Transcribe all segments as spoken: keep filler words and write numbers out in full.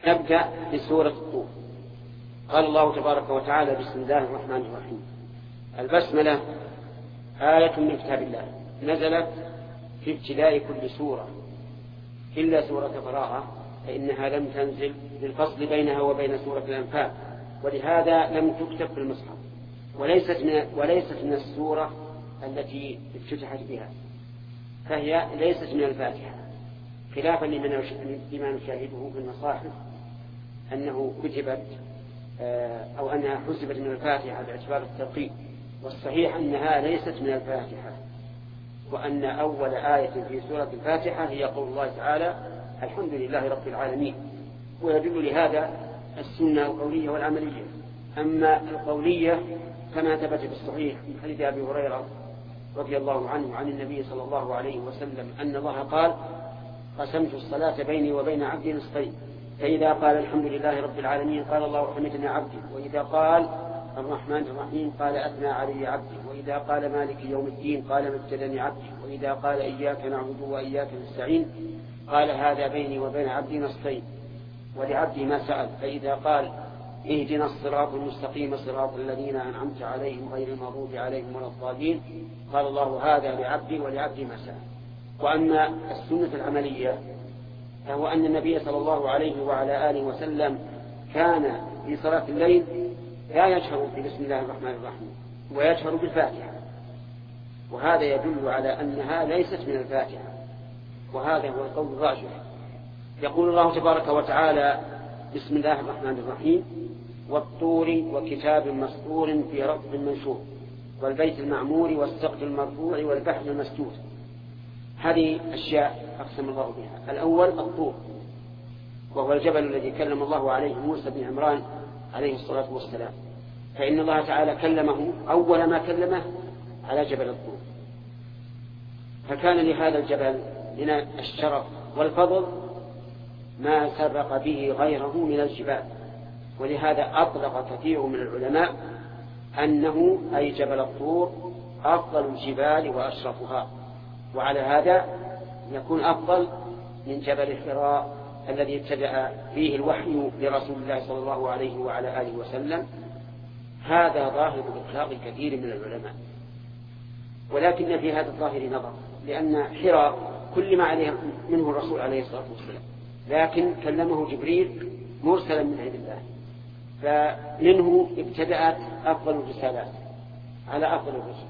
نبدأ بسورة الطور. قال الله تبارك وتعالى: بسم الله الرحمن الرحيم. البسملة آية من كتاب الله نزلت في ابتداء كل سورة إلا سورة براءة، فإنها لم تنزل للفصل بينها وبين سورة الأنفال، ولهذا لم تكتب في المصحف، وليست من, وليست من السورة التي افتتحت بها، فهي ليست من الفاتحة، خلافا لما نشاهده في المصاحف أنه كتبت أو أنها حسبت من الفاتحة باعتبار الترقيم، والصحيح أنها ليست من الفاتحة، وأن أول آية في سورة الفاتحة هي قول الله تعالى: الحمد لله رب العالمين. ويدل لهذا السنة القولية والعملية. أما القولية كما ثبت بالصحيح من حديث أبي هريرة رضي الله عنه عن النبي صلى الله عليه وسلم أن الله قال: قسمت الصلاة بيني وبين عبدي نصفين، فإذا قال الحمد لله رب العالمين قال: الله حمدني عبدي، وإذا قال الرحمن الرحيم قال: أثنى علي عبدي، وإذا قال مالك يوم الدين قال: مجدني عبدي، وإذا قال إياك نعبد وإياك نستعين قال: هذا بيني وبين عبدي نصفين، ولعبدي ما سأل، فإذا قال: اهدنا الصراط المستقيم صراط الذين أنعمت عليهم غير المغضوب عليهم ولا الضالين قال الله: هذا لعبدي ولعبدي ما سأل. وأما السنة العملية فهو أن النبي صلى الله عليه وعلى آله وسلم كان في صلاة الليل لا يجهر بسم الله الرحمن الرحيم ويجهر بالفاتحة، وهذا يدل على أنها ليست من الفاتحة، وهذا هو القول الراجح. يقول الله تبارك وتعالى: بسم الله الرحمن الرحيم: والطور وكتاب مسطور في رق منشور والبيت المعمور والسقف المرفوع والبحر المسجود. هذه أشياء أقسم الله بها. الأول الطور، وهو الجبل الذي كلم الله عليه موسى بن عمران عليه الصلاة والسلام، فإن الله تعالى كلمه أول ما كلمه على جبل الطور، فكان لهذا الجبل من الشرف والفضل ما سبق به غيره من الجبال، ولهذا أطلق كثير من العلماء أنه أي جبل الطور أفضل الجبال وأشرفها، وعلى هذا يكون أفضل من جبل حراء الذي ابتدأ فيه الوحي لرسول الله صلى الله عليه وعلى آله وسلم. هذا ظاهر إطلاق كثير من العلماء، ولكن في هذا الظاهر نظر، لأن حراء كل ما عليه منه الرسول عليه الصلاة والسلام، لكن كلمه جبريل مرسلا من عند الله، فمنه ابتدأت أفضل الرسالات على أفضل الرسل.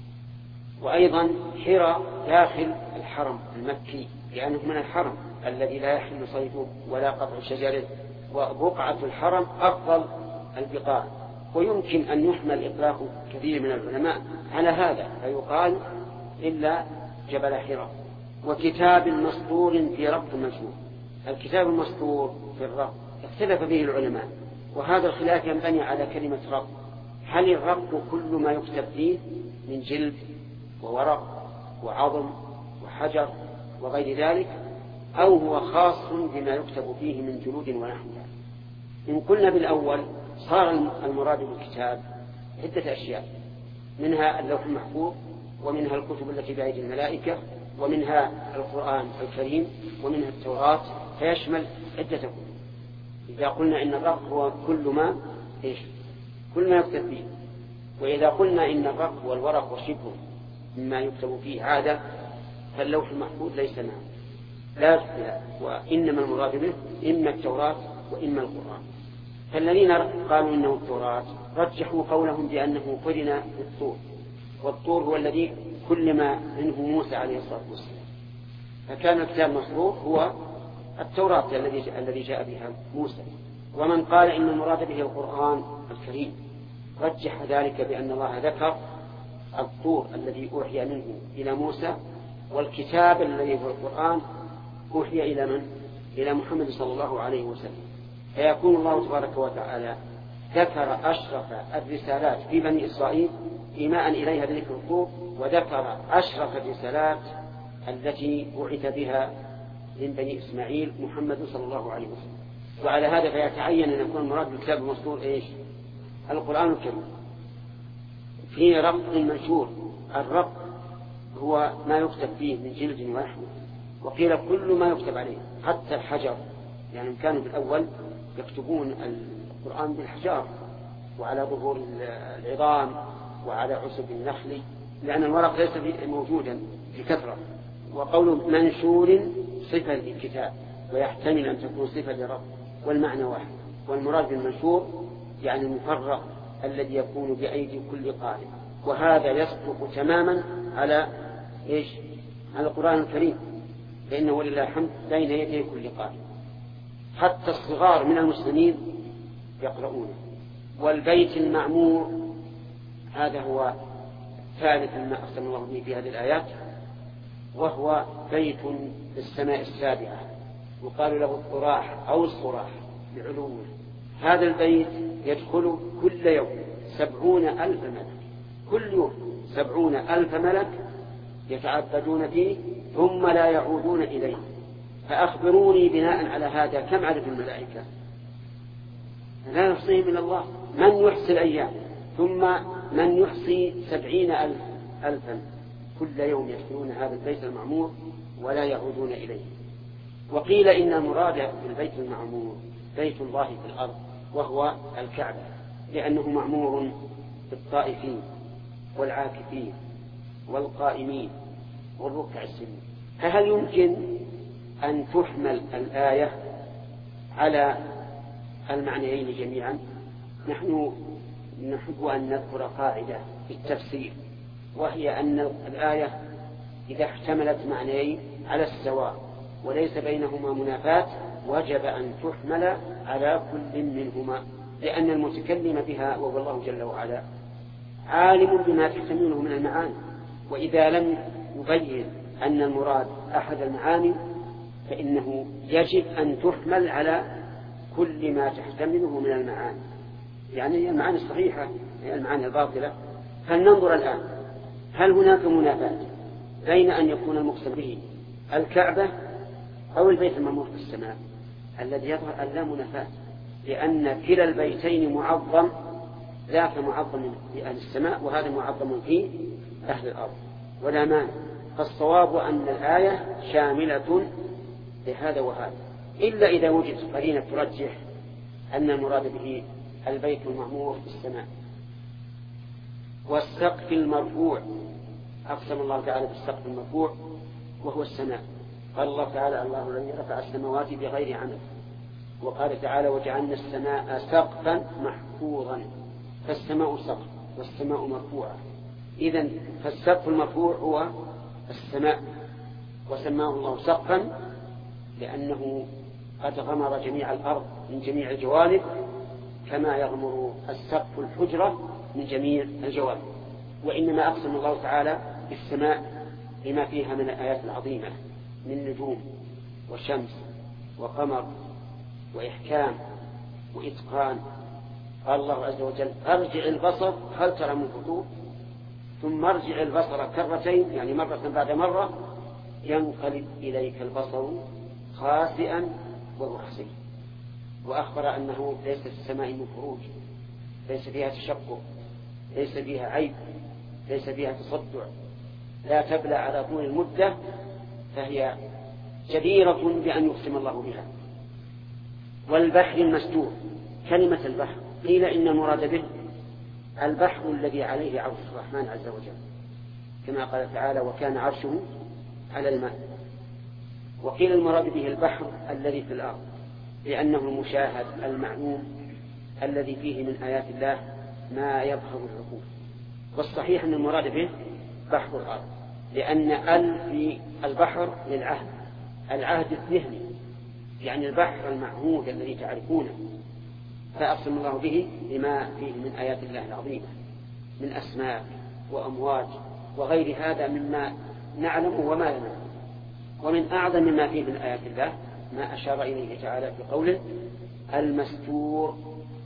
وأيضا حراء داخل الحرم المكي، لأنه من الحرم الذي لا يحل صيده ولا قطع شجره، وبقعة الحرم أفضل البقاع، ويمكن أن يحمل إطلاق كثير من العلماء على هذا، فيقال إلا جبل حراء. وكتاب مسطور في رق منشور. الكتاب المسطور في الرق اختلف به العلماء، وهذا الخلاف ينبني على كلمة رق: هل الرق كل ما يكتب فيه من جلد وورق وعظم وحجر وغير ذلك، أو هو خاص بما يكتب فيه من جلود ونحوها؟ إن قلنا بالأول صار المراد بالكتاب عدة أشياء، منها اللوح المحفوظ، ومنها الكتب التي بأيدي الملائكة، ومنها القرآن الكريم، ومنها التوراة، فيشمل عدة كتب. إذا قلنا إن الرق هو كل ما إيش كل ما يكتب فيه، وإذا قلنا إن الرق والورق وشبه مما يكتب فيه عادة، فاللوح المحفوظ ليس معه لا يكتب، وإنما المراد به إما التوراة وإما القرآن. فالذين قالوا إنه التوراة رجحوا قولهم بأنه قرن بالطور، والطور هو الذي كلم منه موسى عليه الصلاة والسلام، فكان الكتاب المحفوظ هو التوراة الذي الذي جاء بها موسى. ومن قال إن المراد به القرآن الكريم رجح ذلك بأن الله ذكر الطور الذي أوحي منه إلى موسى، والكتاب الذي هو القرآن أوحي إلى من؟ إلى محمد صلى الله عليه وسلم. فيكون الله تبارك وتعالى ذكر أشرف الرسالات في بني إسرائيل إيماء إليها بذكر الطور، وذكر أشرف الرسالات التي بعث بها من بني إسماعيل محمد صلى الله عليه وسلم. وعلى هذا فيتعين أن يكون المراد بالكتاب المسطور إيش؟ القرآن الكريم. في رق منشور. الرق هو ما يكتب فيه من جلد ولحم، وقيل كل ما يكتب عليه حتى الحجر يعني كانوا في الأول يكتبون القرآن بالحجار وعلى ظهور العظام وعلى عصب النخل، لأن الورق ليس موجودا بكثرة. وقول منشور صفة للكتاب ويحتمل أن تكون صفة لرب، والمعنى واحد. والمراد بالمنشور يعني المفرق الذي يكون بأيدي كل قارئ، وهذا يصدق تماما على إيش؟ على القرآن الكريم، لأنه ولله الحمد بين يدي كل قارئ، حتى الصغار من المسلمين يقرؤونه. والبيت المعمور هذا هو ثالث ما أقسم الله به في هذه الآيات، وهو بيت في السماء السابعة، وقال له الطراح أو الصراح بعلوه. هذا البيت يدخل كل يوم سبعون ألف ملك، كل يوم سبعون ألف ملك يتعبدون فيه ثم لا يعودون إليه. فأخبروني بناء على هذا كم عدد الملائكة؟ لا يحصيهم إلا الله. من يحصي الأيام؟ ثم من يحصي سبعين ألف ألفا كل يوم يدخلون هذا البيت المعمور ولا يعودون إليه. وقيل إن المراد بالبيت المعمور بيت الله في الأرض، وهو الكعبة، لأنه معمور بالطائفين والعاكفين والقائمين والركع السجود. فهل يمكن أن تحمل الآية على المعنيين جميعا؟ نحن نحب أن نذكر قاعدة في التفسير، وهي أن الآية إذا احتملت معنيين على السواء وليس بينهما منافاة وجب أن تحمل على كل منهما، لأن المتكلم بها وهو الله جل وعلا عالم بما تحتمله من المعاني، وإذا لم يبين أن المراد أحد المعاني فإنه يجب أن تحمل على كل ما تحتمله من المعاني، يعني المعاني الصحيحة المعاني الباطلة. فلننظر الآن هل هناك منافاة بين أن يكون المقسم به الكعبة أو البيت المعمور في السماء؟ الذي يظهر أن لا منافاة، لأن كلا البيتين معظم، ذاك معظم في أهل السماء وهذا معظم في أهل الأرض ولا مانع. فالصواب أن الآية شاملة لهذا وهذا، إلا إذا وجد قرينة ترجح أن المراد به البيت المعمور في السماء. والسقف المرفوع أقسم الله تعالى بالسقف المرفوع وهو السماء. قال الله تعالى الله الذي رفع السماوات بغير عمد، وقال تعالى وجعلنا السماء سقفا محفوظا. فالسماء سقف والسماء مرفوعة، إذن فالسقف المرفوع هو السماء، وسماه الله سقفا لأنه قد غمر جميع الأرض من جميع الجوانب كما يغمر السقف الحجرة من جميع الجوانب. وإنما أقسم الله تعالى بالسماء لما فيها من الآيات العظيمة من نجوم وشمس وقمر وإحكام وإتقان. قال الله عز وجل ارجع البصر هل ترى من فطور، ثم ارجع البصر كرتين يعني مرة بعد مرة ينقلب إليك البصر خاسئا وهو حسين. وأخبر أنه ليس في السماء من فروج، ليس فيها تشقق، ليس فيها عيب، ليس فيها تصدع، لا تبلى على طول المدة، فهي جديرة بأن يقسم الله بها. والبحر المسجور، كلمة البحر قيل إن المراد به البحر الذي عليه عرش الرحمن عز وجل، كما قال تعالى وكان عرشه على الماء. وقيل المراد به البحر الذي في الأرض، لأنه المشاهد المعلوم الذي فيه من آيات الله ما يظهر العقول. والصحيح أن المراد به بحر الأرض، لأن ال في البحر للعهد، العهد الذهني، يعني البحر المعهود الذي تعرفونه. فأقسم الله به لما فيه من آيات الله العظيمة من أسماء وأمواج وغير هذا مما نعلم وما لا نعلم. ومن أعظم ما فيه من آيات الله ما أشار إليه تعالى في قوله المستور.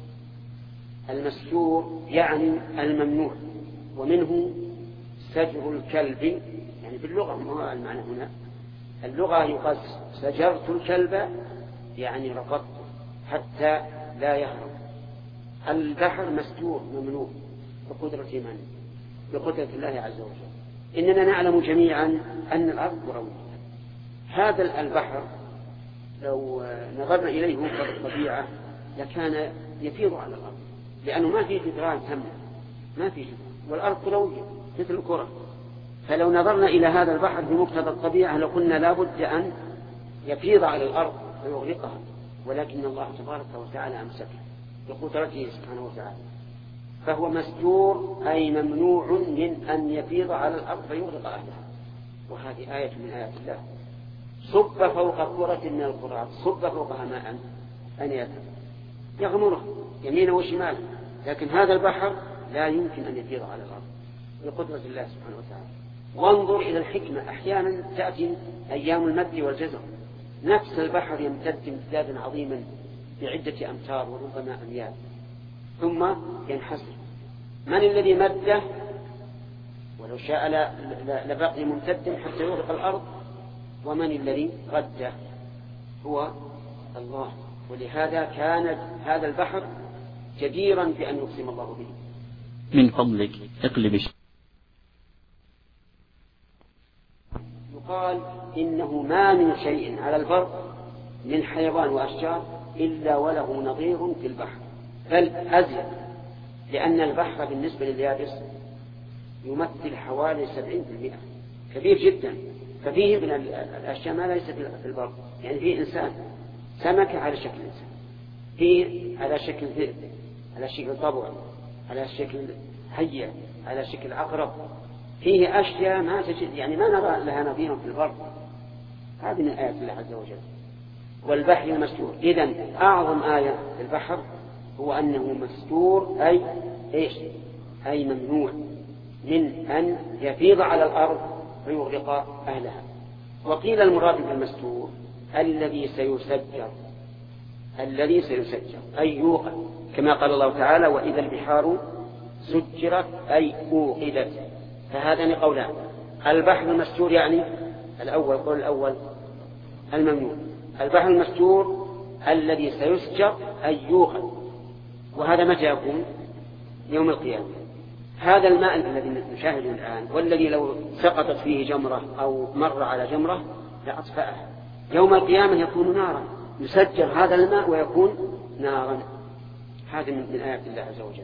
المستور يعني الممنوع، ومنه سجر الكلب، يعني باللغة ما المعنى هنا، اللغة يقال سجرت الكلب يعني رفضته حتى لا يهرب. البحر مستور ممنوع بقدرة من؟ بقدرة الله عز وجل. إننا نعلم جميعا أن الأرض كروية، هذا البحر لو نظرنا إليه وفق الطبيعة لكان يفيض على الأرض، لأنه ما في جدران تم، ما في جدران، والأرض كروية مثل الكرة. فلو نظرنا إلى هذا البحر بمقتضى الطبيعة لقلنا لا بد أن يفيض على الأرض ويغرقها، ولكن الله تبارك وتعالى أمسكه بقدرته سبحانه وتعالى. فهو مسجور أي ممنوع من أن يفيض على الأرض فيغرق أهلها. وهذه آية من آيات الله. صب فوق كرة من الكرات، صب فوقها ماء أن يذهب يغمره يمينه وشماله، لكن هذا البحر لا يمكن أن يفيض على الأرض بقدرة الله سبحانه وتعالى. وانظر إلى الحكمة، أحيانا تأتي أيام المد والجزر، نفس البحر يمتد امتدادا عظيما بعدة أمتار وربما أميال ثم ينحسر. من الذي مده؟ ولو شاء لبقي ممتدا حتى يغرق الأرض. ومن الذي رده؟ هو الله. ولهذا كان هذا البحر جديرا بأن يقسم الله به. من فضلك اقلب. يقال إنه ما من شيء على البر من حيوان وأشجار إلا وله نظير في البحر، بل أزيد، لأن البحر بالنسبة لليابس يمثل حوالي سبعين بالمئة، كبير جدا. ففيه من الأشياء ما ليس في البر، يعني فيه إنسان، سمكة على شكل إنسان، فيه على شكل ذئب، على شكل طبع، على شكل حية، على شكل عقرب، فيه أشياء ما تجد، يعني ما نرى لها نظير في البر. هذه من آيات الله عز وجل. والبحر المسجور، إذن أعظم آية في البحر هو أنه مسجور، أي إيش؟ أي ممنوع من أن يفيض على الأرض ويغرق أهلها. وقيل المراد بالمسجور الذي سيسجر، الذي سيسجر أي يوقد، كما قال الله تعالى وإذا البحار سجرت أي أوقدت. فهذان قولان. البحر المسجور يعني الأول، قول الأول الممنوع. البحر المسجور الذي سيسجر أي يوقد. وهذا متى يكون؟ يوم القيامة. هذا الماء الذي نشاهده الآن والذي لو سقطت فيه جمرة أو مر على جمرة لأطفأها، يوم القيامة يكون نارا، يسجر هذا الماء ويكون نارا. هذا من آيات الله عز وجل.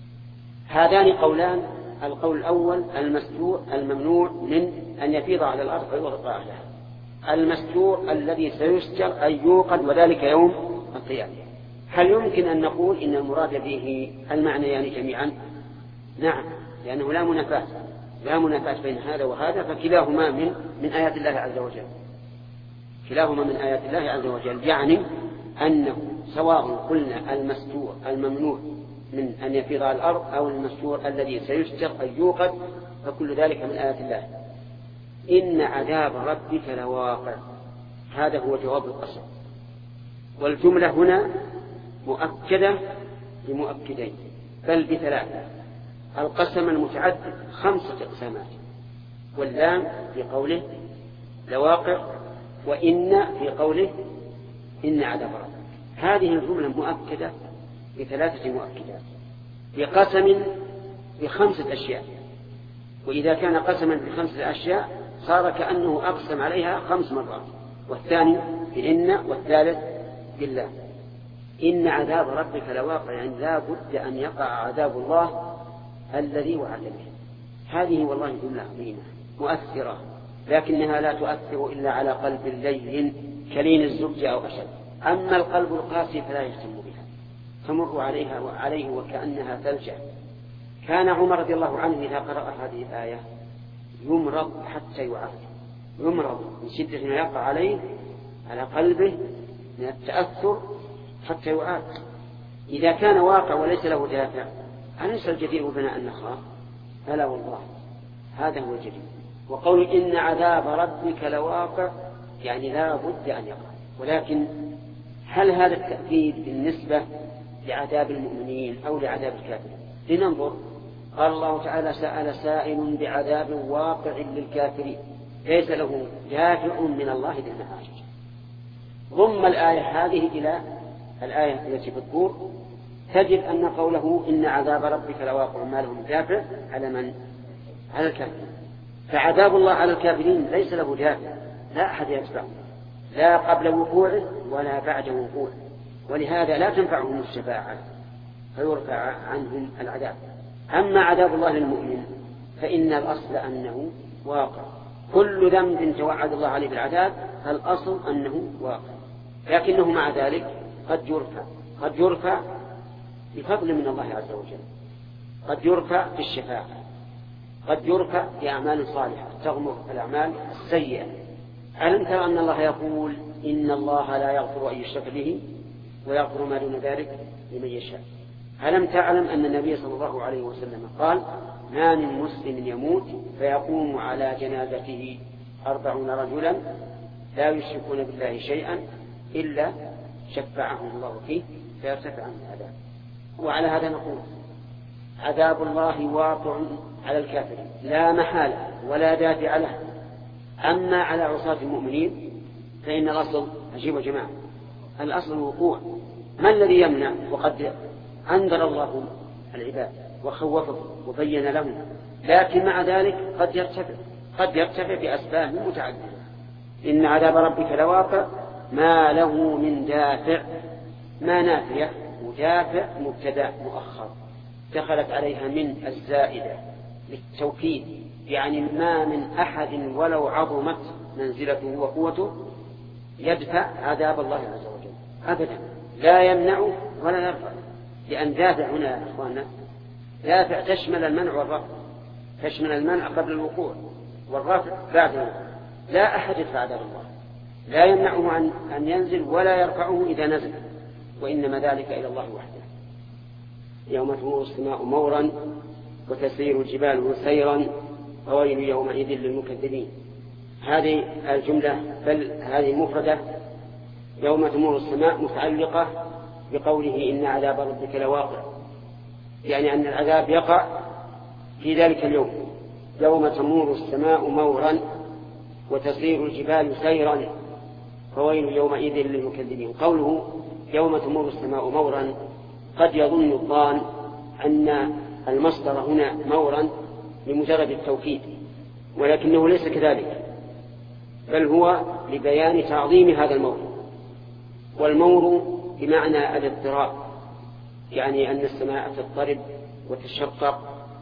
هذان قولان. القول الأول المسجور الممنوع من أن يفيض على الأرض ويغرق أهلها. المسجور الذي سيسجر أي يوقد، وذلك يوم القيامة. هل يمكن أن نقول إن المراد به المعنى يعني جميعا؟ نعم، لأنه لا منافاة لا منافاة بين هذا وهذا، فكلاهما من من آيات الله عز وجل. كلاهما من آيات الله عز وجل، يعني أنه سواء قلنا المسجور الممنوع من أن يفيض على الأرض أو المسجور الذي سيسجر أن يوقد، فكل ذلك من آيات الله. إن عذاب ربك لواقع، هذا هو جواب القسم. والجملة هنا مؤكدة بمؤكدين بل بثلاثة. القسم المتعدد خمسة أقسامات، واللام في قوله لواقع، وإن في قوله إن عذاب ربك. هذه الجملة مؤكدة بثلاثة مؤكدات، بقسم بخمسة أشياء. وإذا كان قسما بخمسة أشياء صار كأنه أقسم عليها خمس مرات، والثاني بإن والثالث بالله. إن عذاب ربك لواقع، يعني لا بد أن يقع عذاب الله الذي وعد به. هذه والله جملة عظيمة مؤثرة، لكنها لا تؤثر إلا على قلب لين كلين الزبد أو أشد. أما القلب القاسي فلا يهتم بها، تمر عليها وعليه وكأنها ثلجة. كان عمر رضي الله عنه إذا قرأ هذه الآية يمرض حتى يعافى، يمرض من شدة ما يقع عليه على قلبه من التأثر حتى يعافى. إذا كان واقع وليس له دافع أليس الجدير بنا أن نخاف؟ فلا والله، هذا هو الجدير. وقول إن عذاب ربك لواقع يعني لا بد أن يقع. ولكن هل هذا التأكيد بالنسبة لعذاب المؤمنين أو لعذاب الكافرين؟ لننظر. قال الله تعالى سأل سائل بعذاب واقع للكافرين ليس له دافع من الله ذي المعارج. ضم الآية هذه إلى الآية التي في الطور، تجد أن قوله إن عذاب ربك لواقع ما له دافع على من؟ على الكافرين. فعذاب الله على الكافرين ليس له دافع، لا أحد يتبعه، لا قبل وقوعه ولا بعد وقوعه، ولهذا لا تنفعهم الشفاعة فيرفع عنهم العذاب. أما عذاب الله للمؤمن فإن الأصل أنه واقع، كل ذنب توعد الله عليه بالعذاب فالأصل أنه واقع، لكنه مع ذلك قد يرفع قد يرفع بفضل من الله عز وجل، قد يرفع بالشفاعة، قد يرفع بأعمال صالحة تغمر الأعمال السيئة. ألم ترى أن الله يقول إن الله لا يغفر أن يشرك به ويغفر ما دون ذلك لمن يشاء؟ ألم تعلم أن النبي صلى الله عليه وسلم قال ما من مسلم يموت فيقوم على جنازته أربعون رجلا لا يشركون بالله شيئا إلا شفعهم الله فيه فيرتفع عن العذاب. وعلى هذا نقول عذاب الله واقع على الكافرين لا محالة ولا دافع له. أما على عصاة المؤمنين فإن الأصل عجيب يا جماعة، الأصل الوقوع. ما الذي يمنع؟ وقد أنذر الله العباد وخوفهم وبين لهم، لكن مع ذلك قد يرتفع قد يرتفع بأسباب متعددة. إن عذاب ربك لواقع ما له من دافع. ما نافية ودافع مبتدأ مؤخر دخلت عليها من الزائدة للتوكيد، يعني ما من أحد ولو عظمت منزلته وقوته يدفع عذاب الله عز وجل أبدا، لا يمنعه ولا يرفع. لأن دافع هنا يا أخوانا دافع تشمل المنع والرفع، تشمل المنع قبل الوقوع والرفع بعد الوقوع. لا أحد يدفع عذاب الله، لا يمنعه عن أن ينزل ولا يرفعه إذا نزل، وإنما ذلك إلى الله وحده. يوم تمور السماء مورا وتسير الجبال سيرا فويل يومئذ للمكذبين. هذه الجملة بل هذه المفردة يوم تمور السماء متعلقة بقوله إن عذاب ربك لواقع، يعني أن العذاب يقع في ذلك اليوم. يوم تمور السماء مورا وتسير الجبال سيرا فويل يومئذ للمكذبين. قوله يوم تمور السماء مورا قد يظن الظان أن المصدر هنا مورا لمجرد التوكيد، ولكنه ليس كذلك، بل هو لبيان تعظيم هذا المور. والمور بمعنى الاضطراب، يعني أن السماء تضطرب وتشقق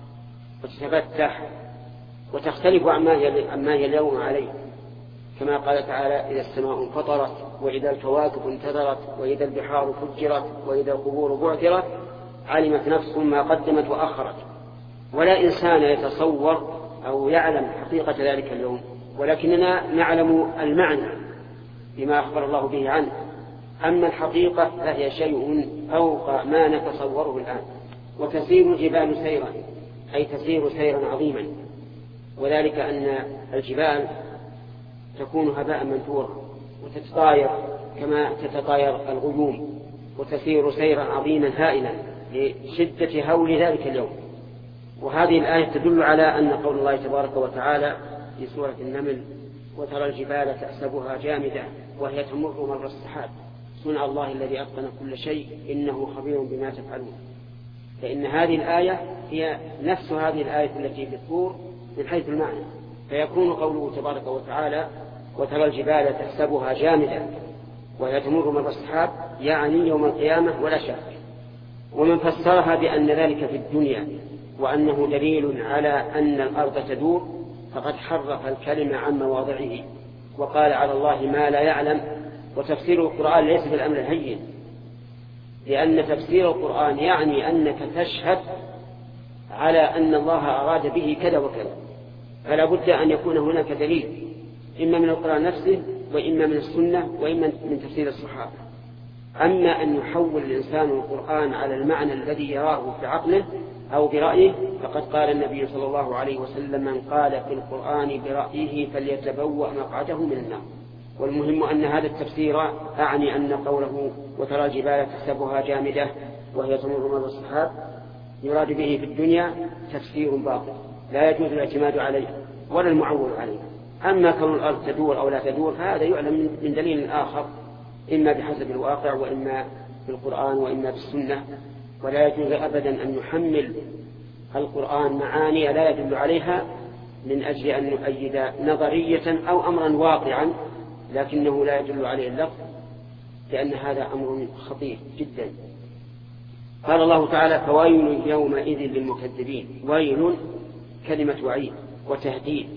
وتتفتح وتختلف عما هي اليوم عليه، كما قال تعالى إذا السماء انفطرت وإذا الكواكب انتثرت وإذا البحار فجرت وإذا القبور بعثرت علمت نفس ما قدمت وأخرت. ولا إنسان يتصور أو يعلم حقيقة ذلك اليوم، ولكننا نعلم المعنى بما أخبر الله به عنه. أما الحقيقة فهي شيء فوق ما نتصوره الآن. وتسير الجبال سيرا أي تسير سيرا عظيما، وذلك أن الجبال تكون هباء منثورا وتتطاير كما تتطاير الغيوم، وتسير سيرا عظيما هائلا لشدة هول ذلك اليوم. وهذه الآية تدل على أن قول الله تبارك وتعالى في سورة النمل وترى الجبال تحسبها جامدة وهي تمر مر السحاب صنع الله الذي أتقن كل شيء إنه خبير بما تفعلون. فإن هذه الآية هي نفس هذه الآية التي في الطور من حيث المعنى، فيكون قوله تبارك وتعالى وترى الجبال تحسبها جامدة وهي تمر مر السحاب يعني يوم القيامة ولا شك. ومن فسرها بأن ذلك في الدنيا وأنه دليل على أن الأرض تدور فقد حرف الكلمة عن مواضعه وقال على الله ما لا يعلم. وتفسير القرآن ليس بالأمر الهين، لأن تفسير القرآن يعني أنك تشهد على أن الله أراد به كذا وكذا، فلا بد أن يكون هناك دليل إما من القرآن نفسه وإما من السنة وإما من تفسير الصحابة. أما أن يحول الإنسان القرآن على المعنى الذي يراه في عقله أو برأيه فقد قال النبي صلى الله عليه وسلم من قال في القرآن برأيه فليتبوأ مقعده من النار. والمهم أن هذا التفسير أعني أن قوله وترى الجبال تحسبها جامدة وهي تمر مر السحاب يراد به في الدنيا تفسير باطل لا يجوز الاعتماد عليه ولا المعول عليه. أما كون الأرض تدور أو لا تدور فهذا يعلم من دليل آخر إما بحسب الواقع وإما بالقرآن وإما بالسنة. ولا يجوز أبدا أن يحمل القرآن معاني لا يدل عليها من أجل أن نؤيد نظرية أو أمرا واقعا لكنه لا يدل عليه اللفظ لأن هذا أمر خطير جدا. قال الله تعالى فويل يومئذ للمكذبين. ويل كلمة وعيد وتهديد،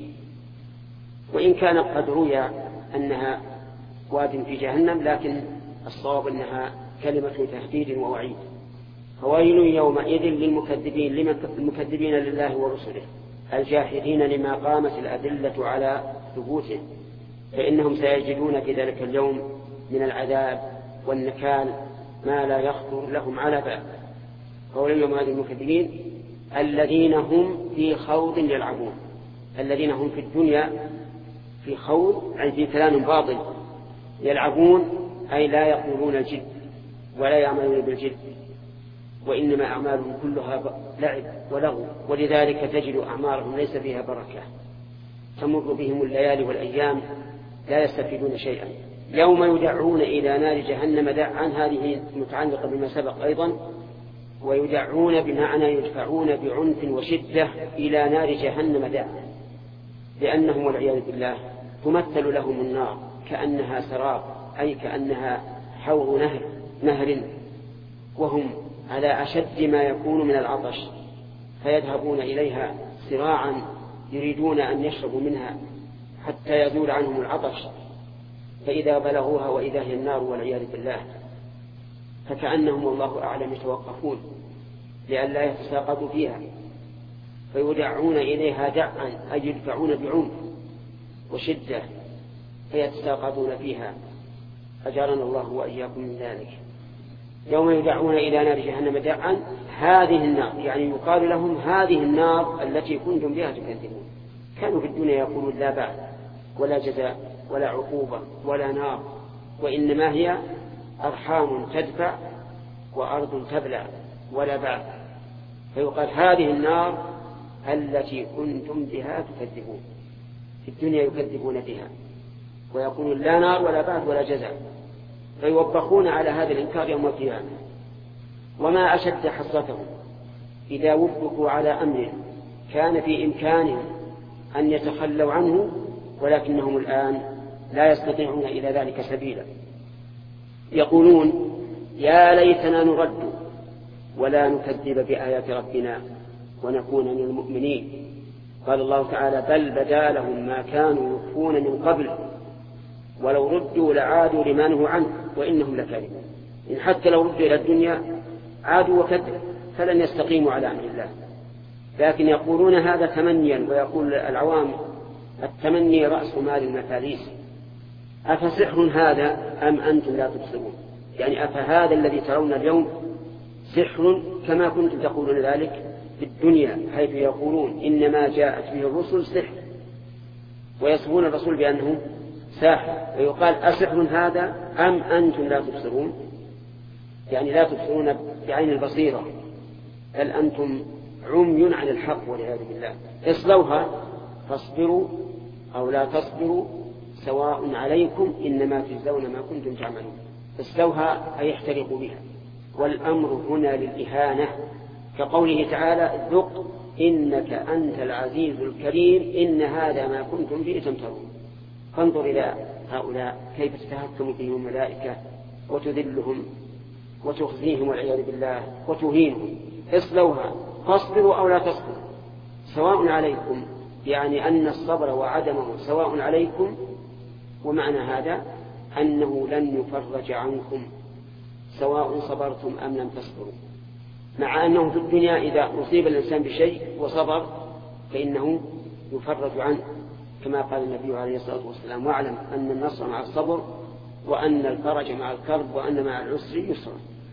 وإن كان قد روي أنها واد في جهنم، لكن الصواب أنها كلمة تهديد ووعيد. فويل يومئذ للمكذبين، للمكذبين لله ورسله الجاحدين لما قامت الأدلة على ثبوته، فإنهم سيجدون في ذلك اليوم من العذاب والنكال ما لا يخطر لهم على بال. فويل يومئذ للمكذبين الذين هم في خوض يلعبون. الذين هم في الدنيا في خوض أي في كلام باطل، يلعبون أي لا يقولون الجد ولا يعملون بالجد، وإنما أعمالهم كلها لعب ولغو، ولذلك تجد أعمالهم ليس فيها بركة، تمر بهم الليالي والأيام لا يستفيدون شيئا. يوم يدعون إلى نار جهنم دعا، هذه متعلقة بما سبق أيضا. ويدعون بمعنى يدفعون بعنف وشدة إلى نار جهنم دعا، لأنهم والعياذ بالله تمثل لهم النار كأنها سراب، أي كأنها حوض نهر, نهر وهم على أشد ما يكون من العطش، فيذهبون إليها سراعا يريدون أن يشربوا منها حتى يزول عنهم العطش، فإذا بلغوها وإذا هي النار والعياذ بالله، فكأنهم والله أعلم يتوقفون لئلا يتساقطوا فيها، فيدعون إليها دعا أي يدفعون بعنف وشدة فيتساقطون فيها، أجارنا الله وإياكم من ذلك. يوم يدعون إلى نار جهنم دعا، هذه النار يعني يقال لهم هذه النار التي كنتم بها تكذبون. كانوا في الدنيا يقولون لا بعث ولا جزاء ولا عقوبة ولا نار، وإنما هي أرحام تدفع وأرض تبلع ولا بعث، فيقال هذه النار التي كنتم بها تكذبون. في الدنيا يكذبون بها ويقولون لا نار ولا بعث ولا جزاء، فيوبخون على هذا الإنكار يوم القيامة. وما أشد حسرتهم إذا وبخوا على أمر كان في إمكانهم أن يتخلوا عنه، ولكنهم الآن لا يستطيعون إلى ذلك سبيلا. يقولون يا ليتنا نرد ولا نكذب بآيات ربنا ونكون من المؤمنين. قال الله تعالى بل بدا لهم ما كانوا يخفون من قبل ولو ردوا لعادوا لما نهوا عنه وإنهم لكاذبون. إن حتى لو ردوا إلى الدنيا عادوا وكذبوا فلن يستقيموا على أمر الله، لكن يقولون هذا تمنيا. ويقول العوام التمني رأس مال المفاليس. أفسحر هذا أم أنتم لا تبصرون؟ يعني أفهذا الذي ترون اليوم سحر كما كنتم تقولون ذلك في الدنيا، حيث يقولون إنما جاءت به الرسل سحر، ويصفون الرسول بأنه ساحر، ويقال أسحر هذا أم أنتم لا تبصرون؟ يعني لا تبصرون بعين البصيرة، بل أنتم عمي عن الحق والعياذ بالله. اصلوها فاصبروا أو لا تصبروا سواء عليكم إنما تجزون ما كنتم تعملون. اصلوها أي احترقوا بها، والأمر هنا للإهانة، كقوله تعالى ذق إنك أنت العزيز الكريم إن هذا ما كنتم فيه تمترون. فانظر إلى هؤلاء كيف تتهكم فيهم الملائكة وتذلهم وتخزيهم والعياذ بالله وتهينهم. اصلوها فاصبروا أو لا تصبروا سواء عليكم، يعني أن الصبر وعدمه سواء عليكم، ومعنى هذا أنه لن يفرج عنكم سواء صبرتم أم لم تصبروا، مع أنه في الدنيا إذا أصيب الإنسان بشيء وصبر فإنه يفرج عنه، كما قال النبي عليه الصلاة والسلام واعلم أن النصر مع الصبر وأن الفرج مع الكرب وأن مع العسر يسرا.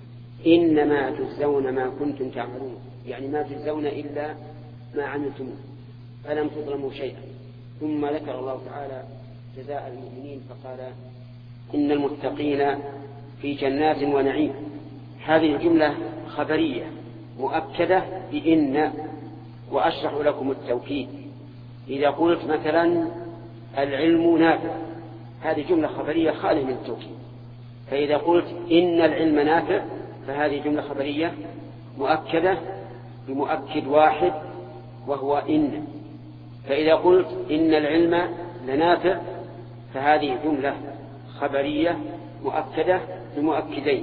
إنما تجزون ما كنتم تعملون، يعني ما تجزون إلا ما عملتم فلم تظلموا شيئا. ثم ذكر الله تعالى جزاء المؤمنين فقال إن المتقين في جنات ونعيم. هذه الجملة خبرية مؤكدة بإن، وأشرح لكم التوكيد. إذا قلت مثلا العلم نافع، هذه جملة خبرية خالية من التوكيد. فإذا قلت إن العلم نافع فهذه جملة خبرية مؤكدة بمؤكد واحد وهو إن. فإذا قلت إن العلم لنافع فهذه جملة خبرية مؤكدة بمؤكدين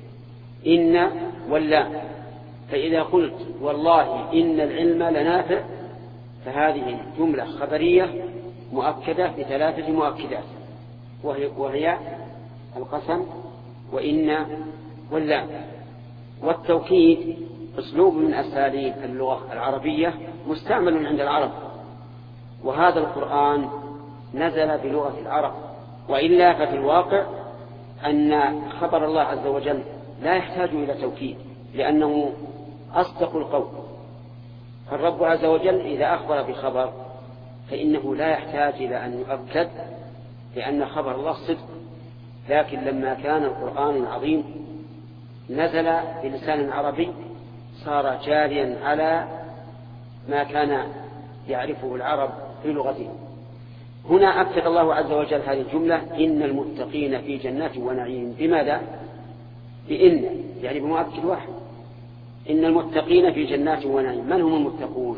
إن واللام. فإذا قلت والله إن العلم لنافع فهذه جملة خبرية مؤكدة بثلاثة مؤكدات وهي, وهي القسم وإن واللام. والتوكيد أسلوب من أساليب اللغة العربية مستعمل عند العرب، وهذا القرآن نزل بلغة العرب، وإلا ففي الواقع أن خبر الله عز وجل لا يحتاج إلى توكيد لأنه أصدق القول. فالرب عز وجل إذا أخبر بخبر فإنه لا يحتاج إلى أن يؤكد لأن خبر الله صدق. لكن لما كان القرآن العظيم نزل بلسان عربي صار جاريا على ما كان يعرفه العرب في لغتهم. هنا أكد الله عز وجل هذه الجملة إن المتقين في جنات ونعيم. بماذا؟ بإن، يعني بمؤكد واحد. إن المتقين في جنات ونعيم. من هم المتقون؟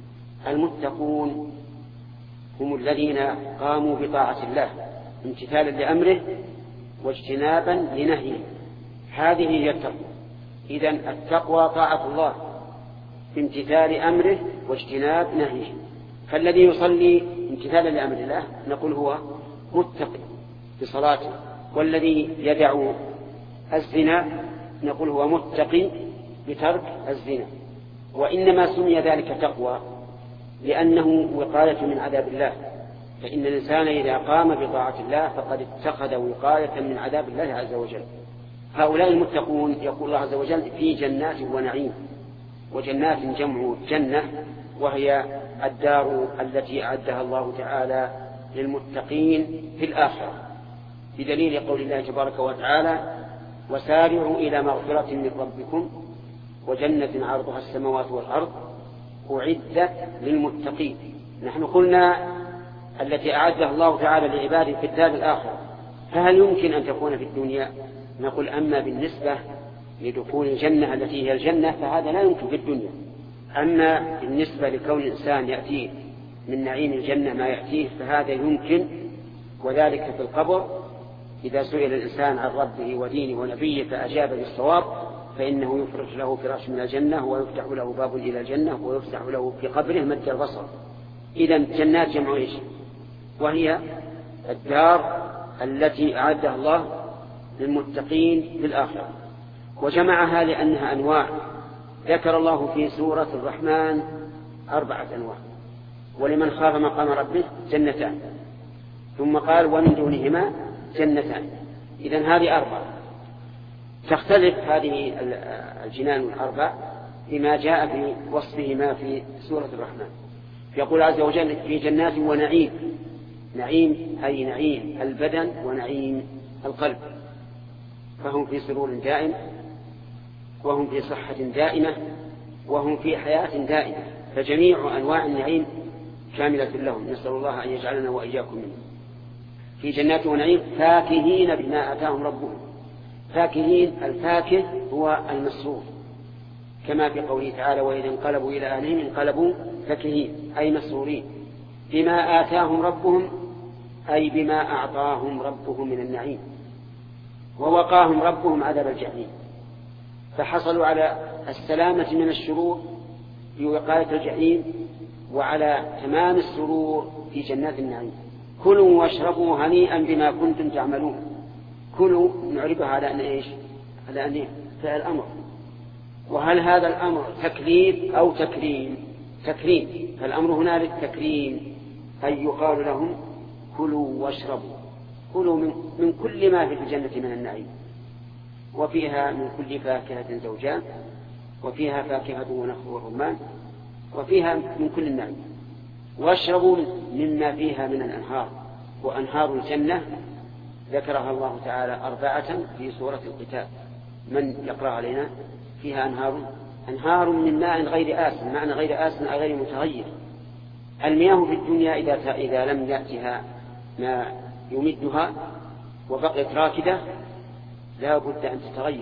المتقون هم الذين قاموا بطاعة الله امتثالا لأمره واجتنابا لنهيه. هذه هي التقوى. إذن التقوى طاعة الله بامتثال أمره واجتناب نهيه. فالذي يصلي امتثالا لأمر الله نقول هو متقي بصلاته، والذي يدع الزنا نقول هو متقي بترك الزنا. وإنما سمي ذلك تقوى لأنه وقاية من عذاب الله، فإن الإنسان إذا قام بطاعة الله فقد اتخذ وقاية من عذاب الله عز وجل. هؤلاء المتقون يقول الله عز وجل في جنات ونعيم. وجنات جمع جنة، وهي الدار التي أعدها الله تعالى للمتقين في الآخرة، بدليل قول الله تبارك وتعالى وسارعوا إلى مغفرة من ربكم وجنة عرضها السماوات والأرض أعدت للمتقين. نحن قلنا التي أعدها الله تعالى لعباده في الدار الآخرة، فهل يمكن أن تكون في الدنيا؟ نقول أما بالنسبة لدخول الجنة التي هي الجنة فهذا لا يمكن في الدنيا. أما بالنسبة لكون الإنسان يأتيه من نعيم الجنة ما يأتيه فهذا يمكن، وذلك في القبر إذا سئل الإنسان عن ربه ودينه ونبيه فأجاب بالصواب فإنه يفرش له فراش من الجنة ويفتح له باب إلى الجنة ويفتح له في قبره مد البصر. إذن جنات جمع إيش؟ وهي الدار التي أعدها الله للمتقين في الآخرة. وجمعها لأنها أنواع. ذكر الله في سورة الرحمن أربعة أنواع: ولمن خاف مقام ربه جنتان، ثم قال ومن دونهما جنتان. إذن هذه أربعة. تختلف هذه الجنان الأربع بما جاء في وصفهما في سورة الرحمن. يقول عز وجل في جنات ونعيم. نعيم أي نعيم البدن ونعيم القلب، فهم في سرور دائم وهم في صحة دائمة وهم في حياة دائمة، فجميع أنواع النعيم كاملة لهم. نسأل الله أن يجعلنا وإياكم منه. في جنات ونعيم فاكهين بما آتاهم ربهم. فاكهين، الفاكه هو المسرور، كما في قوله تعالى وإذا انقلبوا إلى أهلهم انقلبوا فاكهين أي مسرورين بما آتاهم ربهم، أي بما أعطاهم ربهم من النعيم. ووقاهم ربهم عذاب الجحيم، فحصلوا على السلامة من الشرور في وقاية الجحيم وعلى تمام السرور في جنات النعيم. كلوا واشربوا هنيئا بما كنتم تعملون. كلوا نعربها على أن إيش؟ على أن فعل الأمر. وهل هذا الأمر تكليف أو تكريم؟ تكريم، فالأمر هنا للتكريم، أي يقال لهم كلوا واشربوا. كلوا من, من كل ما في الجنة من النعيم، وفيها من كل فاكهة زوجان، وفيها فاكهة ونخل ورمان، وفيها من كل النعيم. واشربوا مما فيها من الأنهار. وأنهار الجنة ذكرها الله تعالى أربعة في سورة القتال. من يقرأ علينا؟ فيها أنهار أنهار من ماء غير آسن. معنى غير آسن أي غير متغير. المياه في الدنيا إذا, إذا لم يأتها ما يمدها وبقيت راكدة لا بد أن تتغير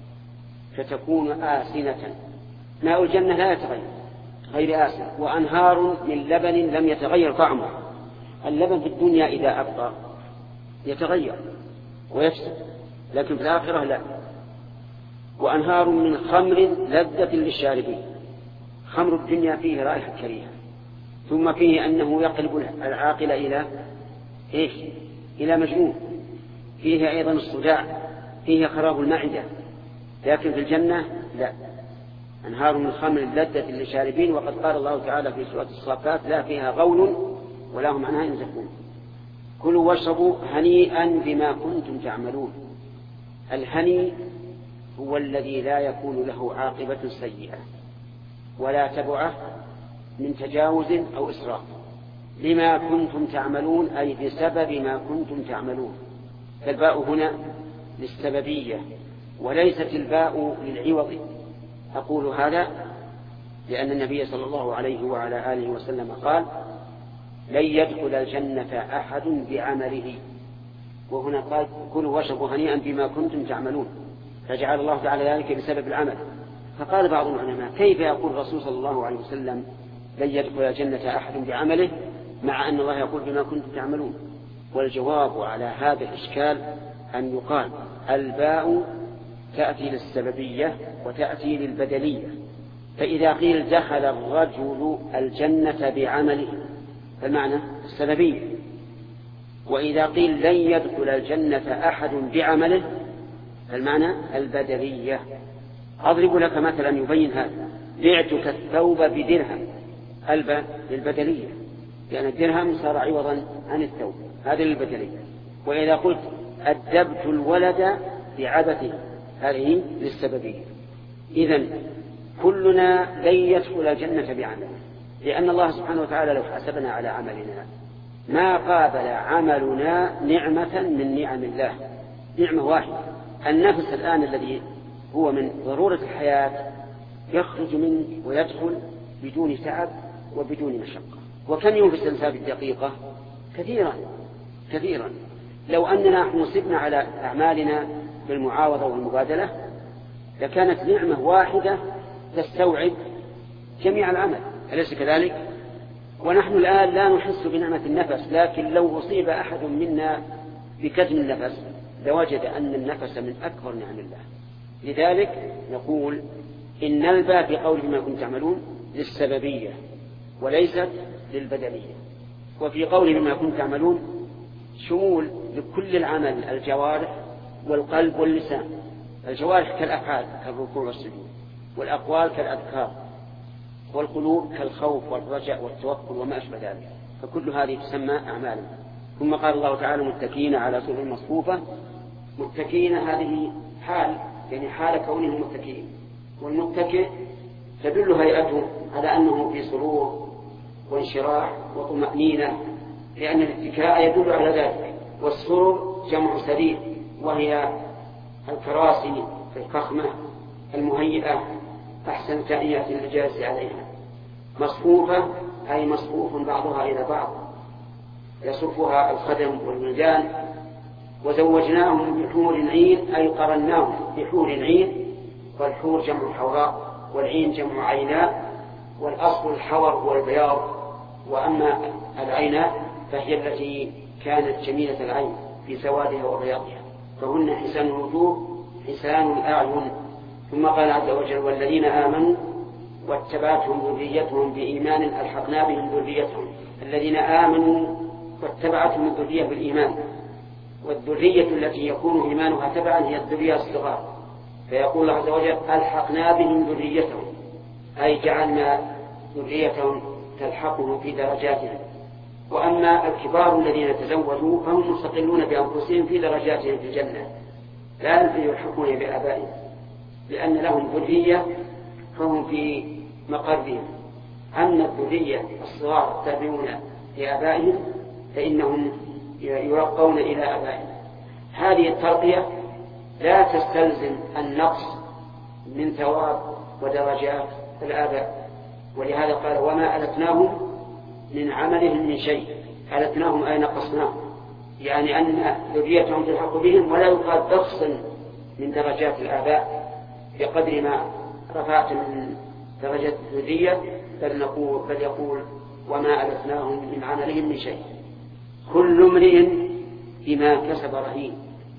فتكون آسنة. ماء الجنة لا يتغير، غير آسن. وأنهار من لبن لم يتغير طعمه. اللبن في الدنيا إذا أبقى يتغير، ويفسد، لكن في الآخرة لا. وأنهار من خمر لذة للشاربين. خمر الدنيا فيه رائحة كريهة، ثم فيه أنه يقلب العاقل إلى إيش؟ إلى مجنون. فيه أيضا الصداع، فيه خراب المعدة، لكن في الجنة لا. أنهار من خمر لذة للشاربين، وقد قال الله تعالى في سورة الصافات لا فيها غول ولا هم عنها ينزفون. كلوا واشربوا هنيئا بما كنتم تعملون. الهني هو الذي لا يكون له عاقبة سيئة ولا تبعه من تجاوز أو إسراف. لما كنتم تعملون أي بسبب ما كنتم تعملون. فالباء هنا للسببية وليست الباء للعوض. أقول هذا لأن النبي صلى الله عليه وعلى آله وسلم قال لن يدخل الجنة أحد بعمله، وهنا قال كلوا واشربوا هنيئا بما كنتم تعملون، فجعل الله تعالى ذلك بسبب العمل. فقال بعض العلماء كيف يقول الرسول صلى الله عليه وسلم لن يدخل الجنة أحد بعمله مع أن الله يقول بما كنتم تعملون؟ والجواب على هذا الإشكال أن يقال الباء تأتي للسببية وتأتي للبدلية. فإذا قيل دخل الرجل الجنة بعمله فالمعنى السببية، وإذا قيل لن يدخل الجنة أحد بعمله فالمعنى البدلية. أضرب لك مثلا يبين هذا. بعتك الثوب بدرهم، الباء للبدلية لأن الدرهم صار عوضا عن الثوب، هذه للبدلية. وإذا قلت أدبت الولد بعبثه هذه للسببية. إذن كلنا لن يدخل الجنة بعمله، لأن الله سبحانه وتعالى لو حسبنا على عملنا ما قابل عملنا نعمة من نعم الله، نعمة واحدة. النفس الآن الذي هو من ضرورة الحياة يخرج منه ويدخل بدون تعب وبدون مشقة. وكم يوم في السنساب الدقيقة؟ كثيرا كثيرا. لو أننا نصبنا على أعمالنا بالمعاوضة والمبادلة لكانت نعمة واحدة تستوعب جميع العمل، أليس كذلك؟ ونحن الآن لا نحس بنعمة النفس، لكن لو أصيب أحد منا بكتم النفس لوجد أن النفس من أكبر نعم الله. لذلك نقول إن الباء في قوله ما كنتم تعملون للسببية وليست للبدلية. وفي قوله ما كنتم تعملون شمول لكل العمل، الجوارح والقلب واللسان. الجوارح كالأفعال كالركوع والسجود، والأقوال كالأذكار، والقلوب كالخوف والرجاء والتوكل وما أشبه ذلك، فكل هذه تسمى أعمالا. ثم قال الله تعالى متكئين على سرر مصفوفة. متكئين هذه حال، يعني حال كونهم متكئين، والمتكئ تدل هيئته على أنه في سرور وانشراح وطمأنينة، لأن الاتكاء يدل على ذلك. والسرر جمع سرير، وهي الكراسي الفخمة المهيئة أحسن تأنية للجالس عليها. مصفوفة أي مصفوف بعضها إلى بعض يصفها الخدم والولدان. وزوجناهم بحور عين أي قرناهم بحور عين، والحور جمع حوراء والعين جمع عيناء، والأصل الحور والبياض. وأما العيناء فهي التي كانت جميلة العين في سوادها وبياضها، فهن حسان الوجوه حسان الأعين. ثم قال عز وجل والذين آمنوا واتبعتهم ذريتهم بإيمان ألحقنا بهم ذريتهم. الذين آمنوا واتبعتهم الذرية بالإيمان، والذرية التي يكون إيمانها تبعا هي الذرية الصغار، فيقول الله عز وجل ألحقنا بهم ذريتهم أي جعلنا ذريتهم تلحقهم في درجاتهم. وأما الكبار الذين تزوجوا فهم مستقلون بأنفسهم في درجاتهم في الجنة، لا يلحقون بآبائهم، لأن لهم ذرية فهم في مقرهم. أما الذرية الصغار التابعون لآبائهم فإنهم يرقون إلى آبائهم. هذه الترقية لا تستلزم النقص من ثواب ودرجات الآباء، ولهذا قال وما ألتناهم من عملهم من شيء. ألتناهم أي نقصناهم، يعني أن ذريتهم تلحق بهم، ولا يقال تفصل من درجات الآباء بقدر ما رفعت من درجة الذرية، بل نقول بل يقول وما ألتناهم من عملهم من شيء. كل امرئ بما كسب رهين.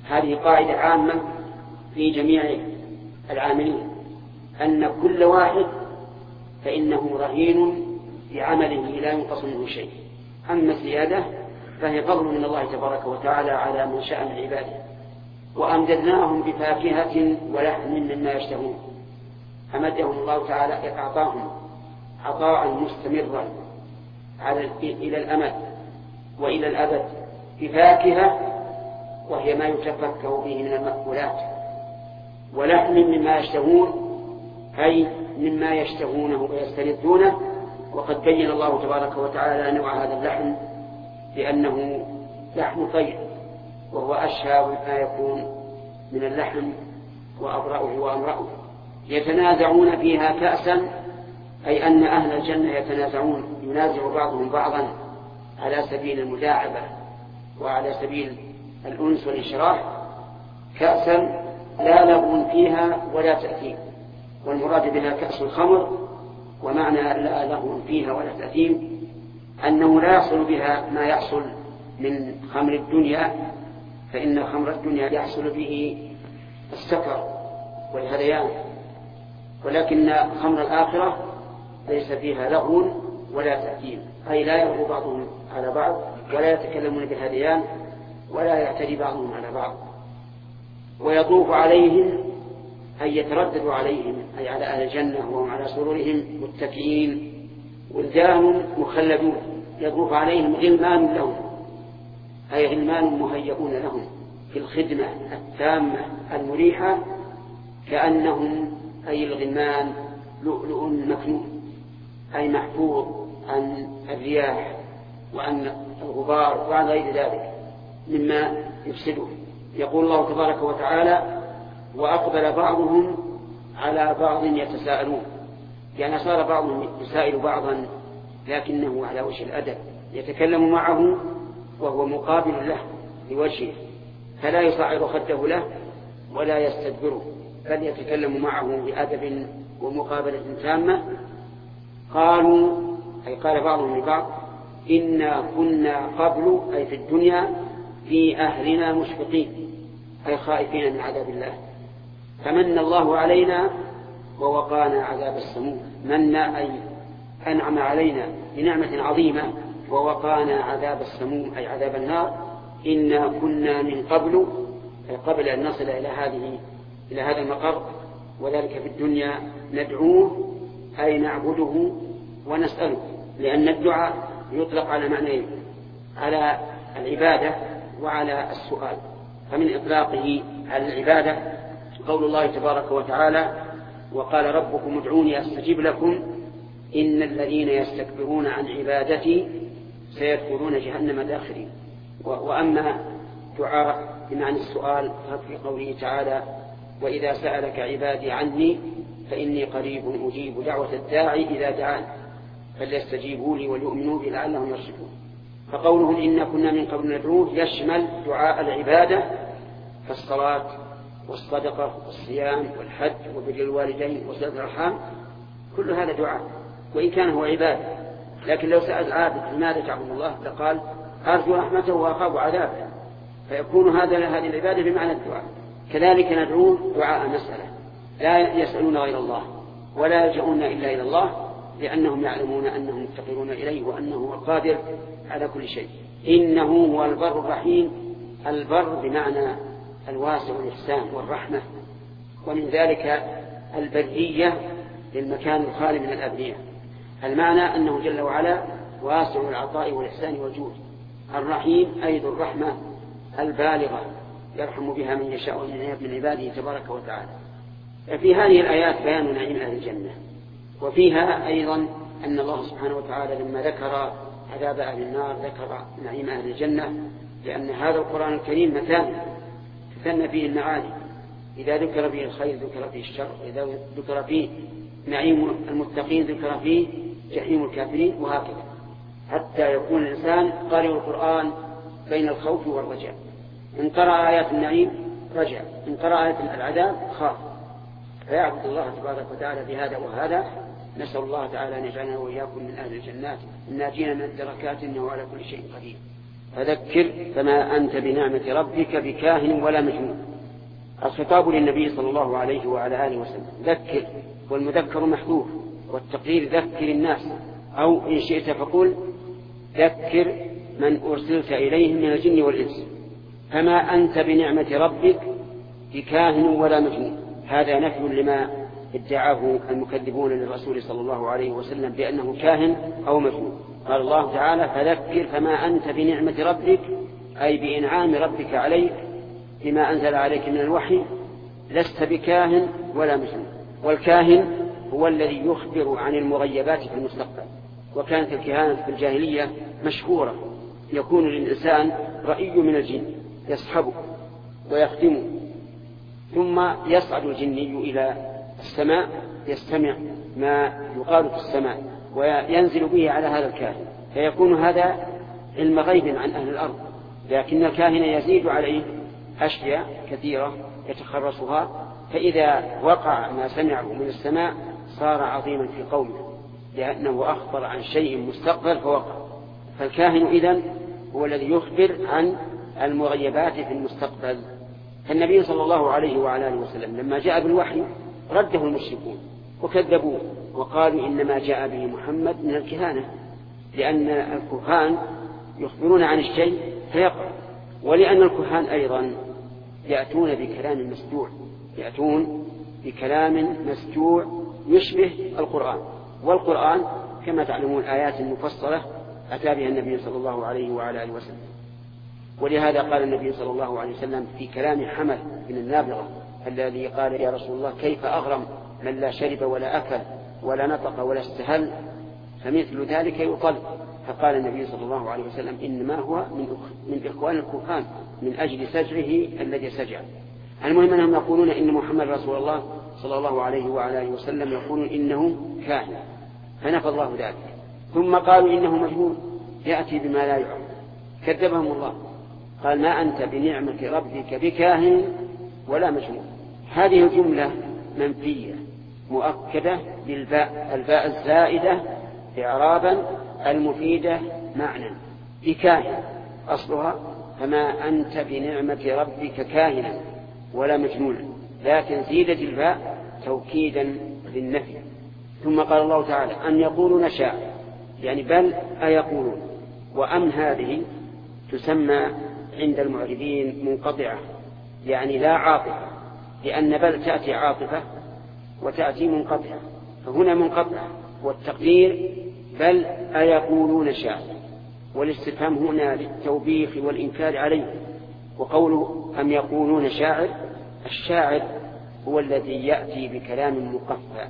هذه قاعدة عامة في جميع العاملين، أن كل واحد فإنه رهين بعمله لا ينقص منه شيء، أما الزيادة فهي فضل من الله تبارك وتعالى على من شاء من عباده. وأمددناهم بفاكهة ولحم مما يشتهون، أمدهم الله تعالى أعطاهم عطاء مستمرا على إلى الأمد وإلى الأبد بفاكهة وهي ما يتفكه به من المأكولات، ولحم مما يشتهون أي مما يشتهونه ويستلذونه. وقد بين الله تبارك وتعالى نوع هذا اللحم بأنه لحم طير، وهو أشهى ما يكون من اللحم وأبرأه وأمرأه. يتنازعون فيها كأسا، أي أن أهل الجنة يتنازعون، ينازع بعضهم بعضا على سبيل المداعبة وعلى سبيل الأنس والإشراح، كأسا لا لغو فيها ولا تأثيم. والمراد بها كأس الخمر، ومعنى لا لغو فيها ولا تأثيم أنه لا يحصل بها ما يحصل من خمر الدنيا، فإن خمر الدنيا يحصل به السكر والهذيان، ولكن خمر الآخرة ليس فيها لغو ولا تأثيم، أي لا يلغو بعضهم على بعض ولا يتكلمون بالهذيان ولا يعتدي بعضهم على بعض. ويطوف عليهم أي يتردد عليهم أي على أهل الجنة وهم على سرورهم متكئين ولدان مخلدون، يطوف عليهم غلمان لهم أي غلمان مهيئون لهم في الخدمة التامة المريحة، كأنهم أي الغلمان لؤلؤ مكنون أي محفوظ عن الرياح وعن الغبار وعن غير ذلك مما يفسده. يقول الله تبارك وتعالى: وأقبل بعضهم على بعض يتساءلون، يعني صار بعضهم يسائل بعضا لكنه على وجه الأدب، يتكلم معه وهو مقابل له لوجهه، فلا يصعر خده له ولا يستدبره، بل يتكلم معه بأدب ومقابلة تامة. قالوا أي قال بعضهم لبعض: إنا كنا قبل أي في الدنيا في أهلنا مشفقين أي خائفين من عذاب الله، فمن الله علينا ووقانا عذاب السموم. من أي أنعم علينا بنعمة عظيمة، ووقانا عذاب السموم أي عذاب النار. إنا كنا من قبل أي قبل أن نصل إلى هذه إلى هذا المقر، وذلك في الدنيا، ندعوه أي نعبده ونسأله، لأن الدعاء يطلق على معنيين: على العبادة وعلى السؤال. فمن إطلاقه على العبادة قول الله تبارك وتعالى: وقال ربكم ادعوني أستجب لكم إن الذين يستكبرون عن عبادتي سيدخلون جهنم داخرين. وأما دعاء بمعنى السؤال ففي قوله تعالى: وإذا سألك عبادي عني فإني قريب أجيب دعوة الداعي إذا دعان فليستجيبوا لي وليؤمنوا بي لعلهم يرشدون. فقولهم إنا كنا من قبل ندعوه يشمل دعاء العبادة كالصلاة والصدقة والصيام والحج وبر الوالدين وصلة الأرحام، كل هذا دعاء وإن كان هو عبادة. لكن لو سأل عابد لماذا تعبد الله لقال: أرجو رحمته وأخاف عذابه، فيكون هذا هذه العبادة بمعنى الدعاء. كذلك ندعوه دعاء مسألة، لا يسألون غير الله ولا يلجؤون إلا إلى الله، لأنهم يعلمون أنهم مفتقرون إليه وأنه هو القادر على كل شيء. إنه هو البر الرحيم. البر بمعنى الواسع والإحسان والرحمة، ومن ذلك البرية للمكان الخالي من الأبنية. المعنى أنه جل وعلا واسع العطاء والإحسان والجود. الرحيم أي ذو الرحمة البالغة يرحم بها من يشاء من عباده تبارك وتعالى. ففي هذه الآيات بيان نعيم أهل الجنة، وفيها أيضا أن الله سبحانه وتعالى لما ذكر عذاب أهل النار ذكر نعيم أهل الجنة، لأن هذا القرآن الكريم مثال تثنى فيه المعاني. إذا ذكر فيه الخير ذكر فيه الشر، إذا ذكر فيه نعيم المتقين ذكر فيه جحيم الكافرين، وهكذا حتى يكون الإنسان قارئ القرآن بين الخوف والرجاء. إن قرأ آيات النعيم رجع، إن قرأ آيات العذاب خاف، فيعبد الله تبارك وتعالى بهذا وهذا. نسأل الله تعالى أن يجعلنا وإياكم من أهل الجنات الناجين من الدركات، إنه على كل شيء قدير. فذكر فما أنت بنعمة ربك بكاهن ولا مجنون. الخطاب للنبي صلى الله عليه وعلى آله وسلم، ذكر، والمذكر محذوف، والتقدير ذكر الناس، أو إن شئت فقل ذكر من أرسلت إليهم من الجن والإنس. فما أنت بنعمة ربك بكاهن ولا مجنون، هذا نفي لما ادعاه المكذبون للرسول صلى الله عليه وسلم بأنه كاهن أو مجنون. قال الله تعالى فذكر فما أنت بنعمة ربك، أي بإنعام ربك عليك بما أنزل عليك من الوحي، لست بكاهن ولا مجنون. والكاهن هو الذي يخبر عن المغيبات في المستقبل، وكانت الكهانة في الجاهلية مشهورة، يكون للإنسان رأي من الجن يصحبه ويخدمه، ثم يصعد الجني إلى السماء يستمع ما يقال في السماء وينزل به على هذا الكاهن، فيكون هذا علم غيب عن أهل الأرض، لكن الكاهن يزيد عليه أشياء كثيرة يتخرصها، فإذا وقع ما سمعه من السماء صار عظيما في قوله، لأنه أخبر عن شيء مستقبل فوقع. فالكاهن إذن هو الذي يخبر عن المغيبات في المستقبل. فالنبي صلى الله عليه وعلى آله وسلم لما جاء بالوحي رده المشركون وكذبوه وقالوا إنما جاء به محمد من الكهانة، لأن الكهان يخبرون عن الشيء فيقع، ولأن الكهان أيضا يأتون بكلام مسجوع، يأتون بكلام مسجوع يشبه القرآن، والقرآن كما تعلمون آيات مفصلة أتى بها النبي صلى الله عليه وعلى آله وسلم. ولهذا قال النبي صلى الله عليه وسلم في كلام حمل بن النابغة الذي قال يا رسول الله كيف أغرم من لا شرب ولا أكل ولا نطق ولا استهل، فمثل ذلك يطل. فقال النبي صلى الله عليه وسلم إنما هو من من إخوان الكهان من أجل سجره الذي سجع. المهم أنهم يقولون إن محمد رسول الله صلى الله عليه وعلى آله وسلم يقولون إنه كاهن، فنفى الله ذلك. ثم قالوا إنه مجنون يأتي بما لا يعلم، كذبهم الله، قال ما أنت بنعمة ربك بكاهن ولا مجنون. هذه الجملة منفية مؤكدة بالباء، الباء الزائدة إعرابا المفيدة معنى، بكاهن أصلها فما أنت بنعمة ربك كاهنا ولا مجنونا، لكن زيدت الباء توكيدا للنفي. ثم قال الله تعالى أن يقولون شاعر، يعني بل أيقولون، وأن هذه تسمى عند المعربين منقطعة، يعني لا عاطفة، لأن بل تأتي عاطفة وتأتي منقطعة، فهنا منقطعة والتقدير بل أيقولون شاعر، والاستفهام هنا للتوبيخ والإنكار عليه. وقوله أم يقولون شاعر، الشاعر هو الذي يأتي بكلام مقفى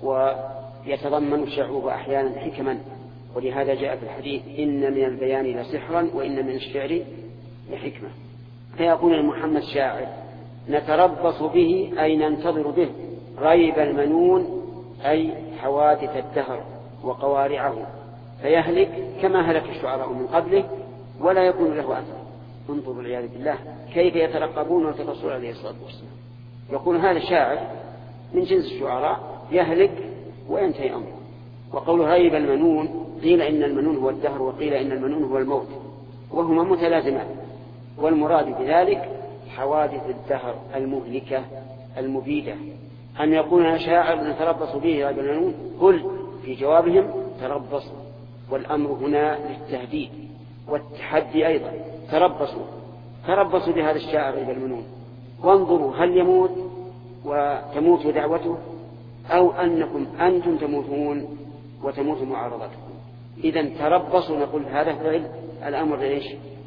ويتضمن الشعور أحيانا حكما، ولهذا جاء في الحديث إن من البيان لسحرا وإن من الشعر لحكمة. فيقول محمد شاعر نتربص به أي ننتظر به ريب المنون أي حوادث الدهر وقوارعه، فيهلك كما هلك الشعراء من قبله ولا يكون له أثر. انظروا والعياذ بالله كيف يترقبون وتتصل عليه الصلاة والسلام. يقول هذا شاعر من جنس الشعراء يهلك وينتهي أمره. وقول ريب المنون قيل إن المنون هو الدهر وقيل إن المنون هو الموت، وهما متلازمان، والمراد بذلك حوادث الدهر المهلكة المبيدة. أن يكون شاعر نتربص به ريب المنون، قل في جوابهم تربصوا، والأمر هنا للتهديد والتحدي أيضا. تربصوا تربصوا بهذا الشاعر ريب المنون، وانظروا هل يموت وتموت دعوته أو أنكم أنتم تموتون وتموت معارضتكم. إذن تربصوا، نقول هذا فعل الأمر ليش؟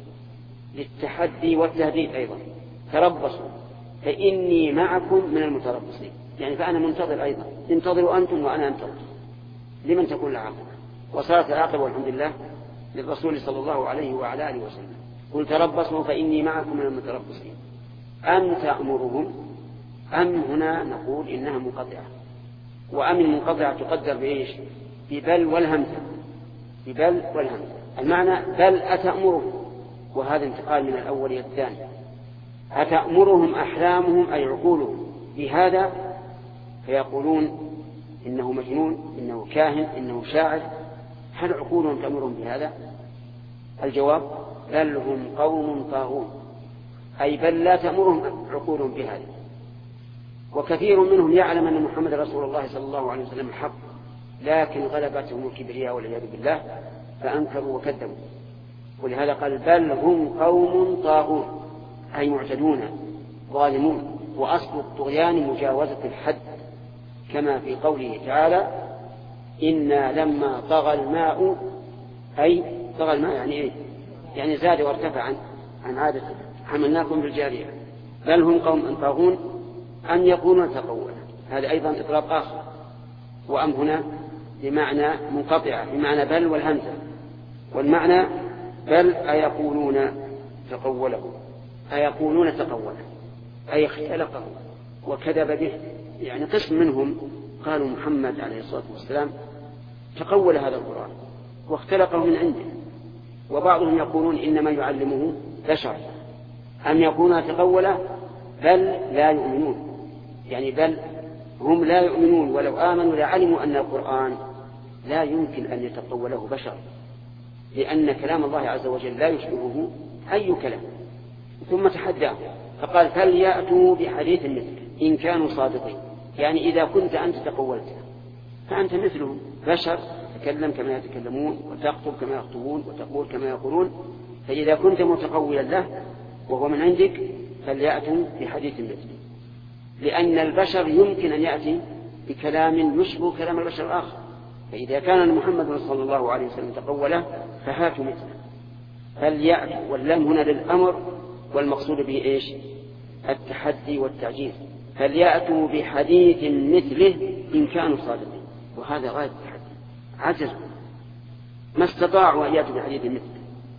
للتحدي والتهديد أيضا. تربصوا فإني معكم من المتربصين، يعني فأنا منتظر أيضا، انتظروا أنتم وأنا أنتظر. لمن تكون العاقبة؟ وصارت العاقبة والحمد لله للرسول صلى الله عليه وعلى آله وسلم. قل تربصوا فإني معكم من المتربصين. أم تأمرهم، أم هنا نقول إنها منقطعة، وأم المنقطعة تقدر بإيش؟ ببل والهمزة، ببل والهمزة. المعنى بل أتأمرهم، وهذا انتقال من الأول إلى الثاني. أتأمرهم أحلامهم أي عقولهم بهذا، فيقولون إنه مجنون، إنه كاهن، إنه شاعر. هل عقولهم تأمرهم بهذا؟ الجواب بل هم قوم طاغون، أي بل لا تأمرهم عقولهم بهذا. وكثير منهم يعلم أن محمد رسول الله صلى الله عليه وسلم حق، لكن غلبتهم الكبرياء والعياذ بالله فأنكروا وكذبوا. ولهذا قال بل هم قوم طاغون، أي معتدون ظالمون. وأصل الطغيان مجاوزة الحد، كما في قوله تعالى إنا لما طغى الماء، أي طغى الماء يعني إيه؟ يعني زاد وارتفع عن, عن عادته حملناكم بالجارية. بل هم قوم طاغون أن يكونوا تقولا، هذا أيضا إطلاق آخر. وأم هنا بمعنى منقطعة بمعنى بل والهمزة، والمعنى بل أيقولون تقوله، أيقولون تقوله أي اختلقه وكذب به. يعني قسم منهم قالوا محمد عليه الصلاة والسلام تقول هذا القرآن واختلقه من عنده، وبعضهم يقولون إنما يعلمه بشر. أم يكون تقوله بل لا يؤمنون، يعني بل هم لا يؤمنون ولو آمنوا لعلموا أن القرآن لا يمكن أن يتقوله بشر، لأن كلام الله عز وجل لا يشبهه أي كلام. ثم تحداه فقال فليأتوا بحديث مثله إن كانوا صادقين، يعني إذا كنت أنت تقولت فأنت مثلهم بشر، تتكلم كما يتكلمون وتخطب كما يخطبون وتقول كما يقولون. فإذا كنت متقولا له وهو من عندك فليأتوا بحديث مثله، لأن البشر يمكن أن يأتي بكلام يشبه كلام البشر الآخر. فإذا كان محمد صلى الله عليه وسلم تقوله فهاتوا مثله. فليأتوا واللام هنا للأمر، والمقصود به إيش؟ التحدي والتعجيز. فليأتوا بحديث مثله إن كانوا صادقين، وهذا غاية التحدي. عجزوا ما استطاعوا أن يأتوا بحديث مثله،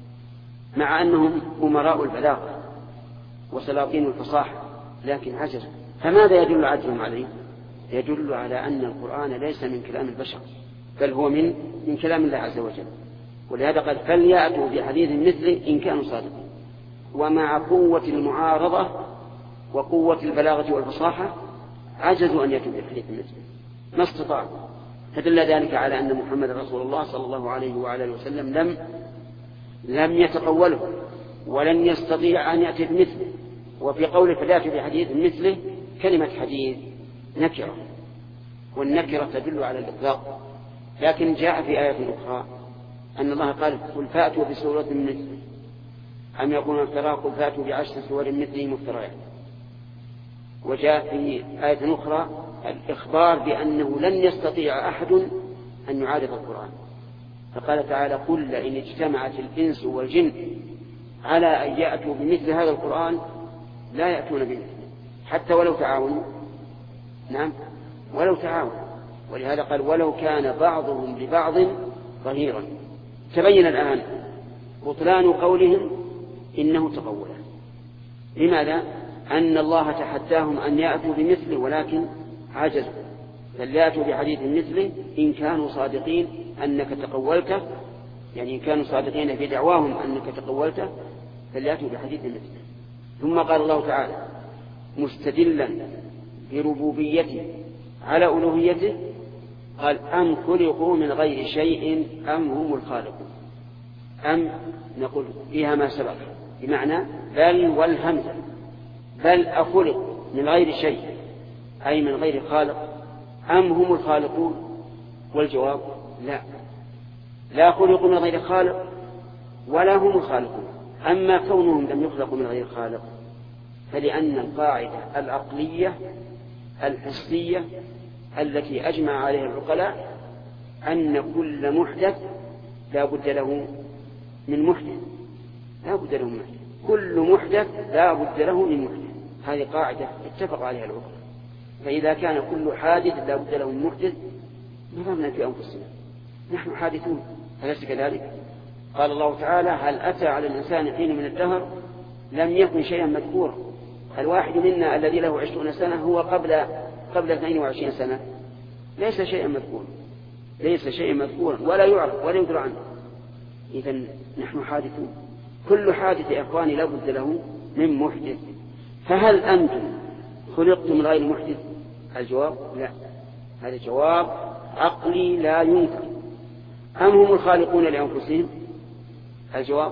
مع أنهم أمراء البلاغة وسلاطين الفصاحة، لكن عجزوا. فماذا يدل عجزهم عليه؟ يدل على أن القرآن ليس من كلام البشر، بل هو من من كلام الله عز وجل. ولهذا قال فليأتوا بحديث مثله إن كانوا صادقين. ومع قوة المعارضة وقوة البلاغة والفصاحة عجزوا أن يأتوا بحديث مثله، ما استطاعوا. فدل ذلك على أن محمد رسول الله صلى الله عليه وعلى وسلم لم لم يتقوله ولن يستطيع أن يأتي بمثله. وفي قوله فليأتوا بحديث مثله كلمة حديث نكرة، والنكرة تدل على الإطلاق. لكن جاء في آية أخرى أن الله قال قل فأتوا بسورة مثله أم يكون افتراه قل فأتوا بعشر سور مثله مفتريات. وجاء في آية أخرى الإخبار بأنه لن يستطيع أحد أن يعارض القرآن، فقال تعالى قل لئن اجتمعت الإنس والجن على أن يأتوا بمثل هذا القرآن لا يأتون بمثله حتى ولو تعاونوا. نعم ولو تعاونوا. ولهذا قال ولو كان بعضهم لبعض ظهيرا. تبين الآن بطلان قولهم إنه تقوله. لماذا؟ أن الله تحداهم أن يأتوا بمثله ولكن عجزوا. فليأتوا بحديث مثله إن كانوا صادقين أنك تقولته، يعني إن كانوا صادقين في دعواهم أنك تقولته فليأتوا بحديث مثله. ثم قال الله تعالى مستدلا بربوبيته على ألوهيته قال أم خلقوا من غير شيء أم هم الخالقون. أم نقول فيها ما سبق بمعنى بل والهمزة، بل أخلق من غير شيء أي من غير خالق أم هم الخالقون. والجواب لا، لا خلقوا من غير خالق ولا هم الخالقون. أما كونهم لم يخلقوا من غير خالق فلأن القاعدة العقلية الحسية التي أجمع عليها العقلاء أن كل محدث لا بد له من محدث، لا بد له من محدث، كل محدث لا بد له من محدث. هذه قاعدة اتفق عليها العقلاء. فإذا كان كل حادث لا بد له من محدث نظرنا في أنفسنا نحن حادثون، أليس كذلك؟ قال الله تعالى هل أتى على الإنسان حين من الدهر لم يكن شيئا مذكورا. الواحد منا الذي له عشرون سنة هو قبل قبل اثنين وعشرين سنة ليس شيئا مذكورا، ليس شيئا مذكورا ولا يعرف ولا يدرى عنه. إذن نحن حادثون، كل حادث يا إخواني لا بد له من محدث. فهل أنتم خلقتم من غير محدث؟ الجواب لا، هذا جواب عقلي لا ينكر. أم هم الخالقون لأنفسهم؟ الجواب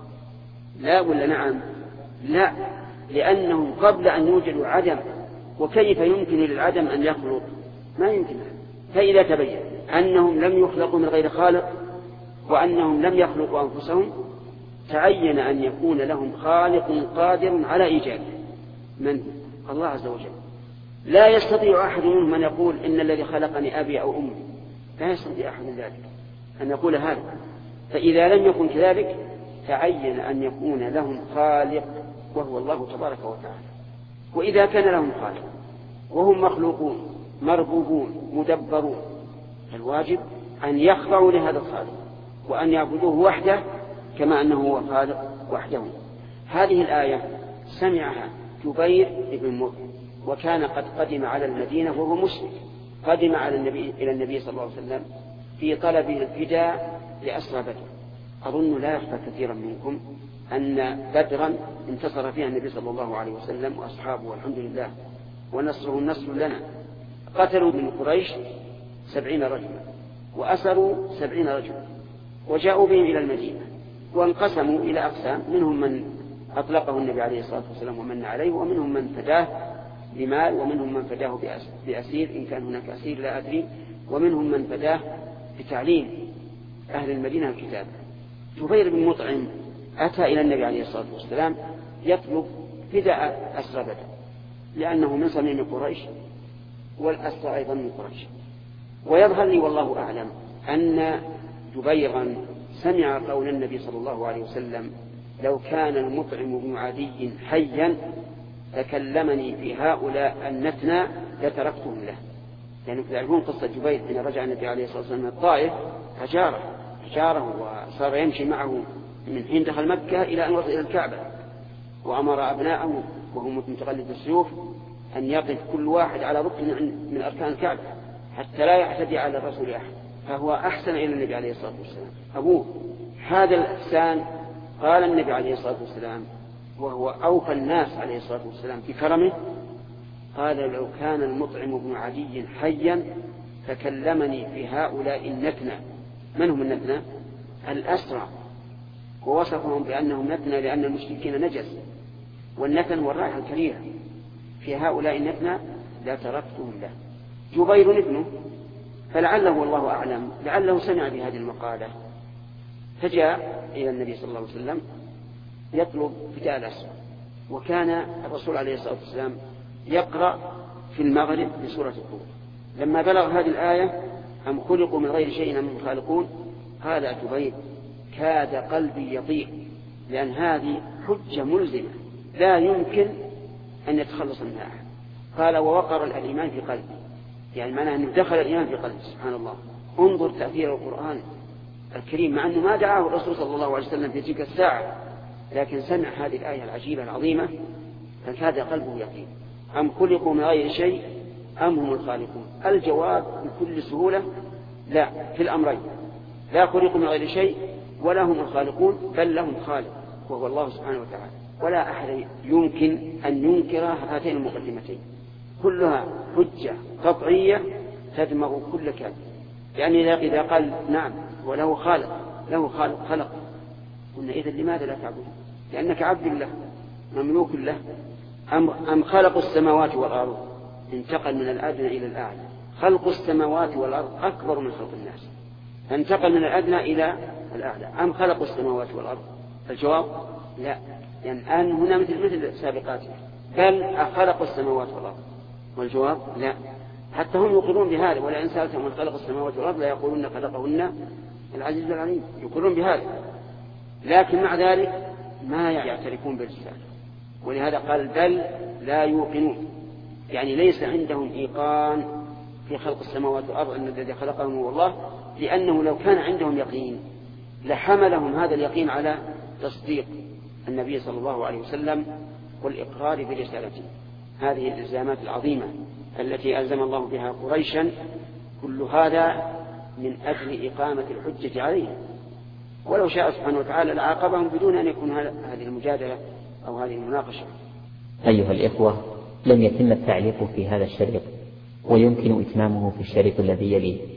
لا ولا نعم؟ لا، لأنهم قبل أن يوجدوا عدم، وكيف يمكن للعدم أن يخلق؟ ما يمكن. فإذا تبين أنهم لم يخلقوا من غير خالق وأنهم لم يخلقوا أنفسهم، تعين أن يكون لهم خالق قادر على إيجاده. من؟ الله عز وجل. لا يستطيع أحد منهم أن يقول إن الذي خلقني أبي أو أمي، لا يستطيع أحد ذلك أن يقول هذا. فإذا لم يكن كذلك تعين أن يكون لهم خالق وهو الله تبارك وتعالى. وإذا كان لهم خالق وهم مخلوقون مربوبون مدبرون، فالواجب أن يخضعوا لهذا الخالق وأن يعبدوه وحده كما أنه هو خالق وحده. هذه الآية سمعها جبير بن مطعم، وكان قد قدم على المدينة وهو مشرك. قدم على النبي إلى النبي صلى الله عليه وسلم في طلب الفداء لأسرى بدر. أظن لا يخفى كثيرا منكم أن بدرا انتصر فيها النبي صلى الله عليه وسلم وأصحابه والحمد لله، ونصره النصر لنا. قتلوا من قريش سبعين رجلا وأسروا سبعين رجلا وجاءوا بهم إلى المدينة، وانقسموا إلى أقسام، منهم من أطلقه النبي عليه الصلاة والسلام ومن عليه، ومنهم من فداه بمال، ومنهم من فداه بأسير إن كان هناك أسير لا أدري، ومنهم من فداه بتعليم أهل المدينة الكتاب. جبير بن مطعم أتى إلى النبي عليه الصلاة والسلام يطلب فداء أسرى بدر، لأنه من صميم قريش والأسرى أيضا من قريش. ويظهر لي والله أعلم أن جبيرا سمع قول النبي صلى الله عليه وسلم: لو كان المطعم بن عدي حيا تكلمني في هؤلاء النتنى لتركتهم له. يعني تعرفون قصة جبير حين رجع النبي عليه الصلاة والسلام من الطائف، هجاره هجاره وصار يمشي معه من حين دخل مكة إلى أن وصل إلى الكعبة، وأمر أبناءه وهم متقلد السيوف أن يقف كل واحد على ركن من أركان الكعبة حتى لا يعتدي على الرسول أحد، فهو أحسن إلى النبي عليه الصلاة والسلام أبوه. هذا الإحسان قال النبي عليه الصلاة والسلام وهو أوفى الناس عليه الصلاة والسلام بكرمه، قال: لو كان المطعم بن عدي حيا تكلمني في هؤلاء النتنى. من هم النتنى؟ الأسرى. ووصفهم بأنهم نتنى لأن المشركين نجس، والنتن هو الرائحة الكريهة. في هؤلاء النتنى لا تركتهم له. جبير ابنه، فلعله والله أعلم لعله سمع بهذه المقالة، فجاء إلى النبي صلى الله عليه وسلم يطلب فداء الأسرى. وكان الرسول عليه الصلاة والسلام يقرأ في المغرب بسورة الطور. لما بلغ هذه الآية: أم خلقوا من غير شيء أم خالقون، قال جبير: كاد قلبي يضيق، لأن هذه حجة ملزمة لا يمكن أن يتخلص منها أحد. قال: ووقر الإيمان في قلبي، يعني معناه أنه دخل الإيمان في قلبي. سبحان الله، انظر تأثير القرآن الكريم، مع أنه ما دعاه الرسول صلى الله عليه وسلم في تلك الساعة، لكن سمع هذه الآية العجيبة العظيمة فكاد قلبه يقين. أم خلقوا من غير شيء أم هم الخالقون؟ الجواب بكل سهولة: لا، في الأمرين، لا خلقوا من غير شيء ولا هم الخالقون، بل لهم خالق وهو الله سبحانه وتعالى. ولا أحد يمكن أن ينكر هاتين المقدمتين، كلها حجة قطعية تدمغ كل كلام. يعني إذا قال نعم وله خالق، له خالق خلق، قلنا إذن لماذا لا تعبد؟ لأنك عبد الله مملوك له. أم, أم خلق السماوات والأرض، انتقل من الأدنى إلى الأعلى. خلق السماوات والأرض أكبر من خلق الناس، فانتقل من الأدنى إلى الأعلى. أم خلق السماوات والأرض؟ الجواب: لا، يعني أن هنا مثل مثل سابقاته، بل خلق السماوات والأرض. والجواب: لا. حتى هم يقولون بهذا: ولئن سألتهم من خلق السماوات والأرض لا يقولون خلقهن العزيز العليم. يقولون بهذا، لكن مع ذلك ما يعترفون بالرسالة. ولهذا قال: بل لا يوقنون، يعني ليس عندهم إيقان في خلق السماوات والأرض أن الذي خلقهم هو الله، لأنه لو كان عندهم يقين لحملهم هذا اليقين على تصديق النبي صلى الله عليه وسلم والإقرار برسالته. هذه الإلزامات العظيمة التي ألزم الله بها قريشا، كل هذا من أجل إقامة الحجة عليهم. ولو شاء سبحانه وتعالى لعاقبهم بدون أن يكون هذه المجادلة أو هذه المناقشة. أيها الإخوة، لم يتم التعليق في هذا الشريط، ويمكن إتمامه في الشريط الذي يليه.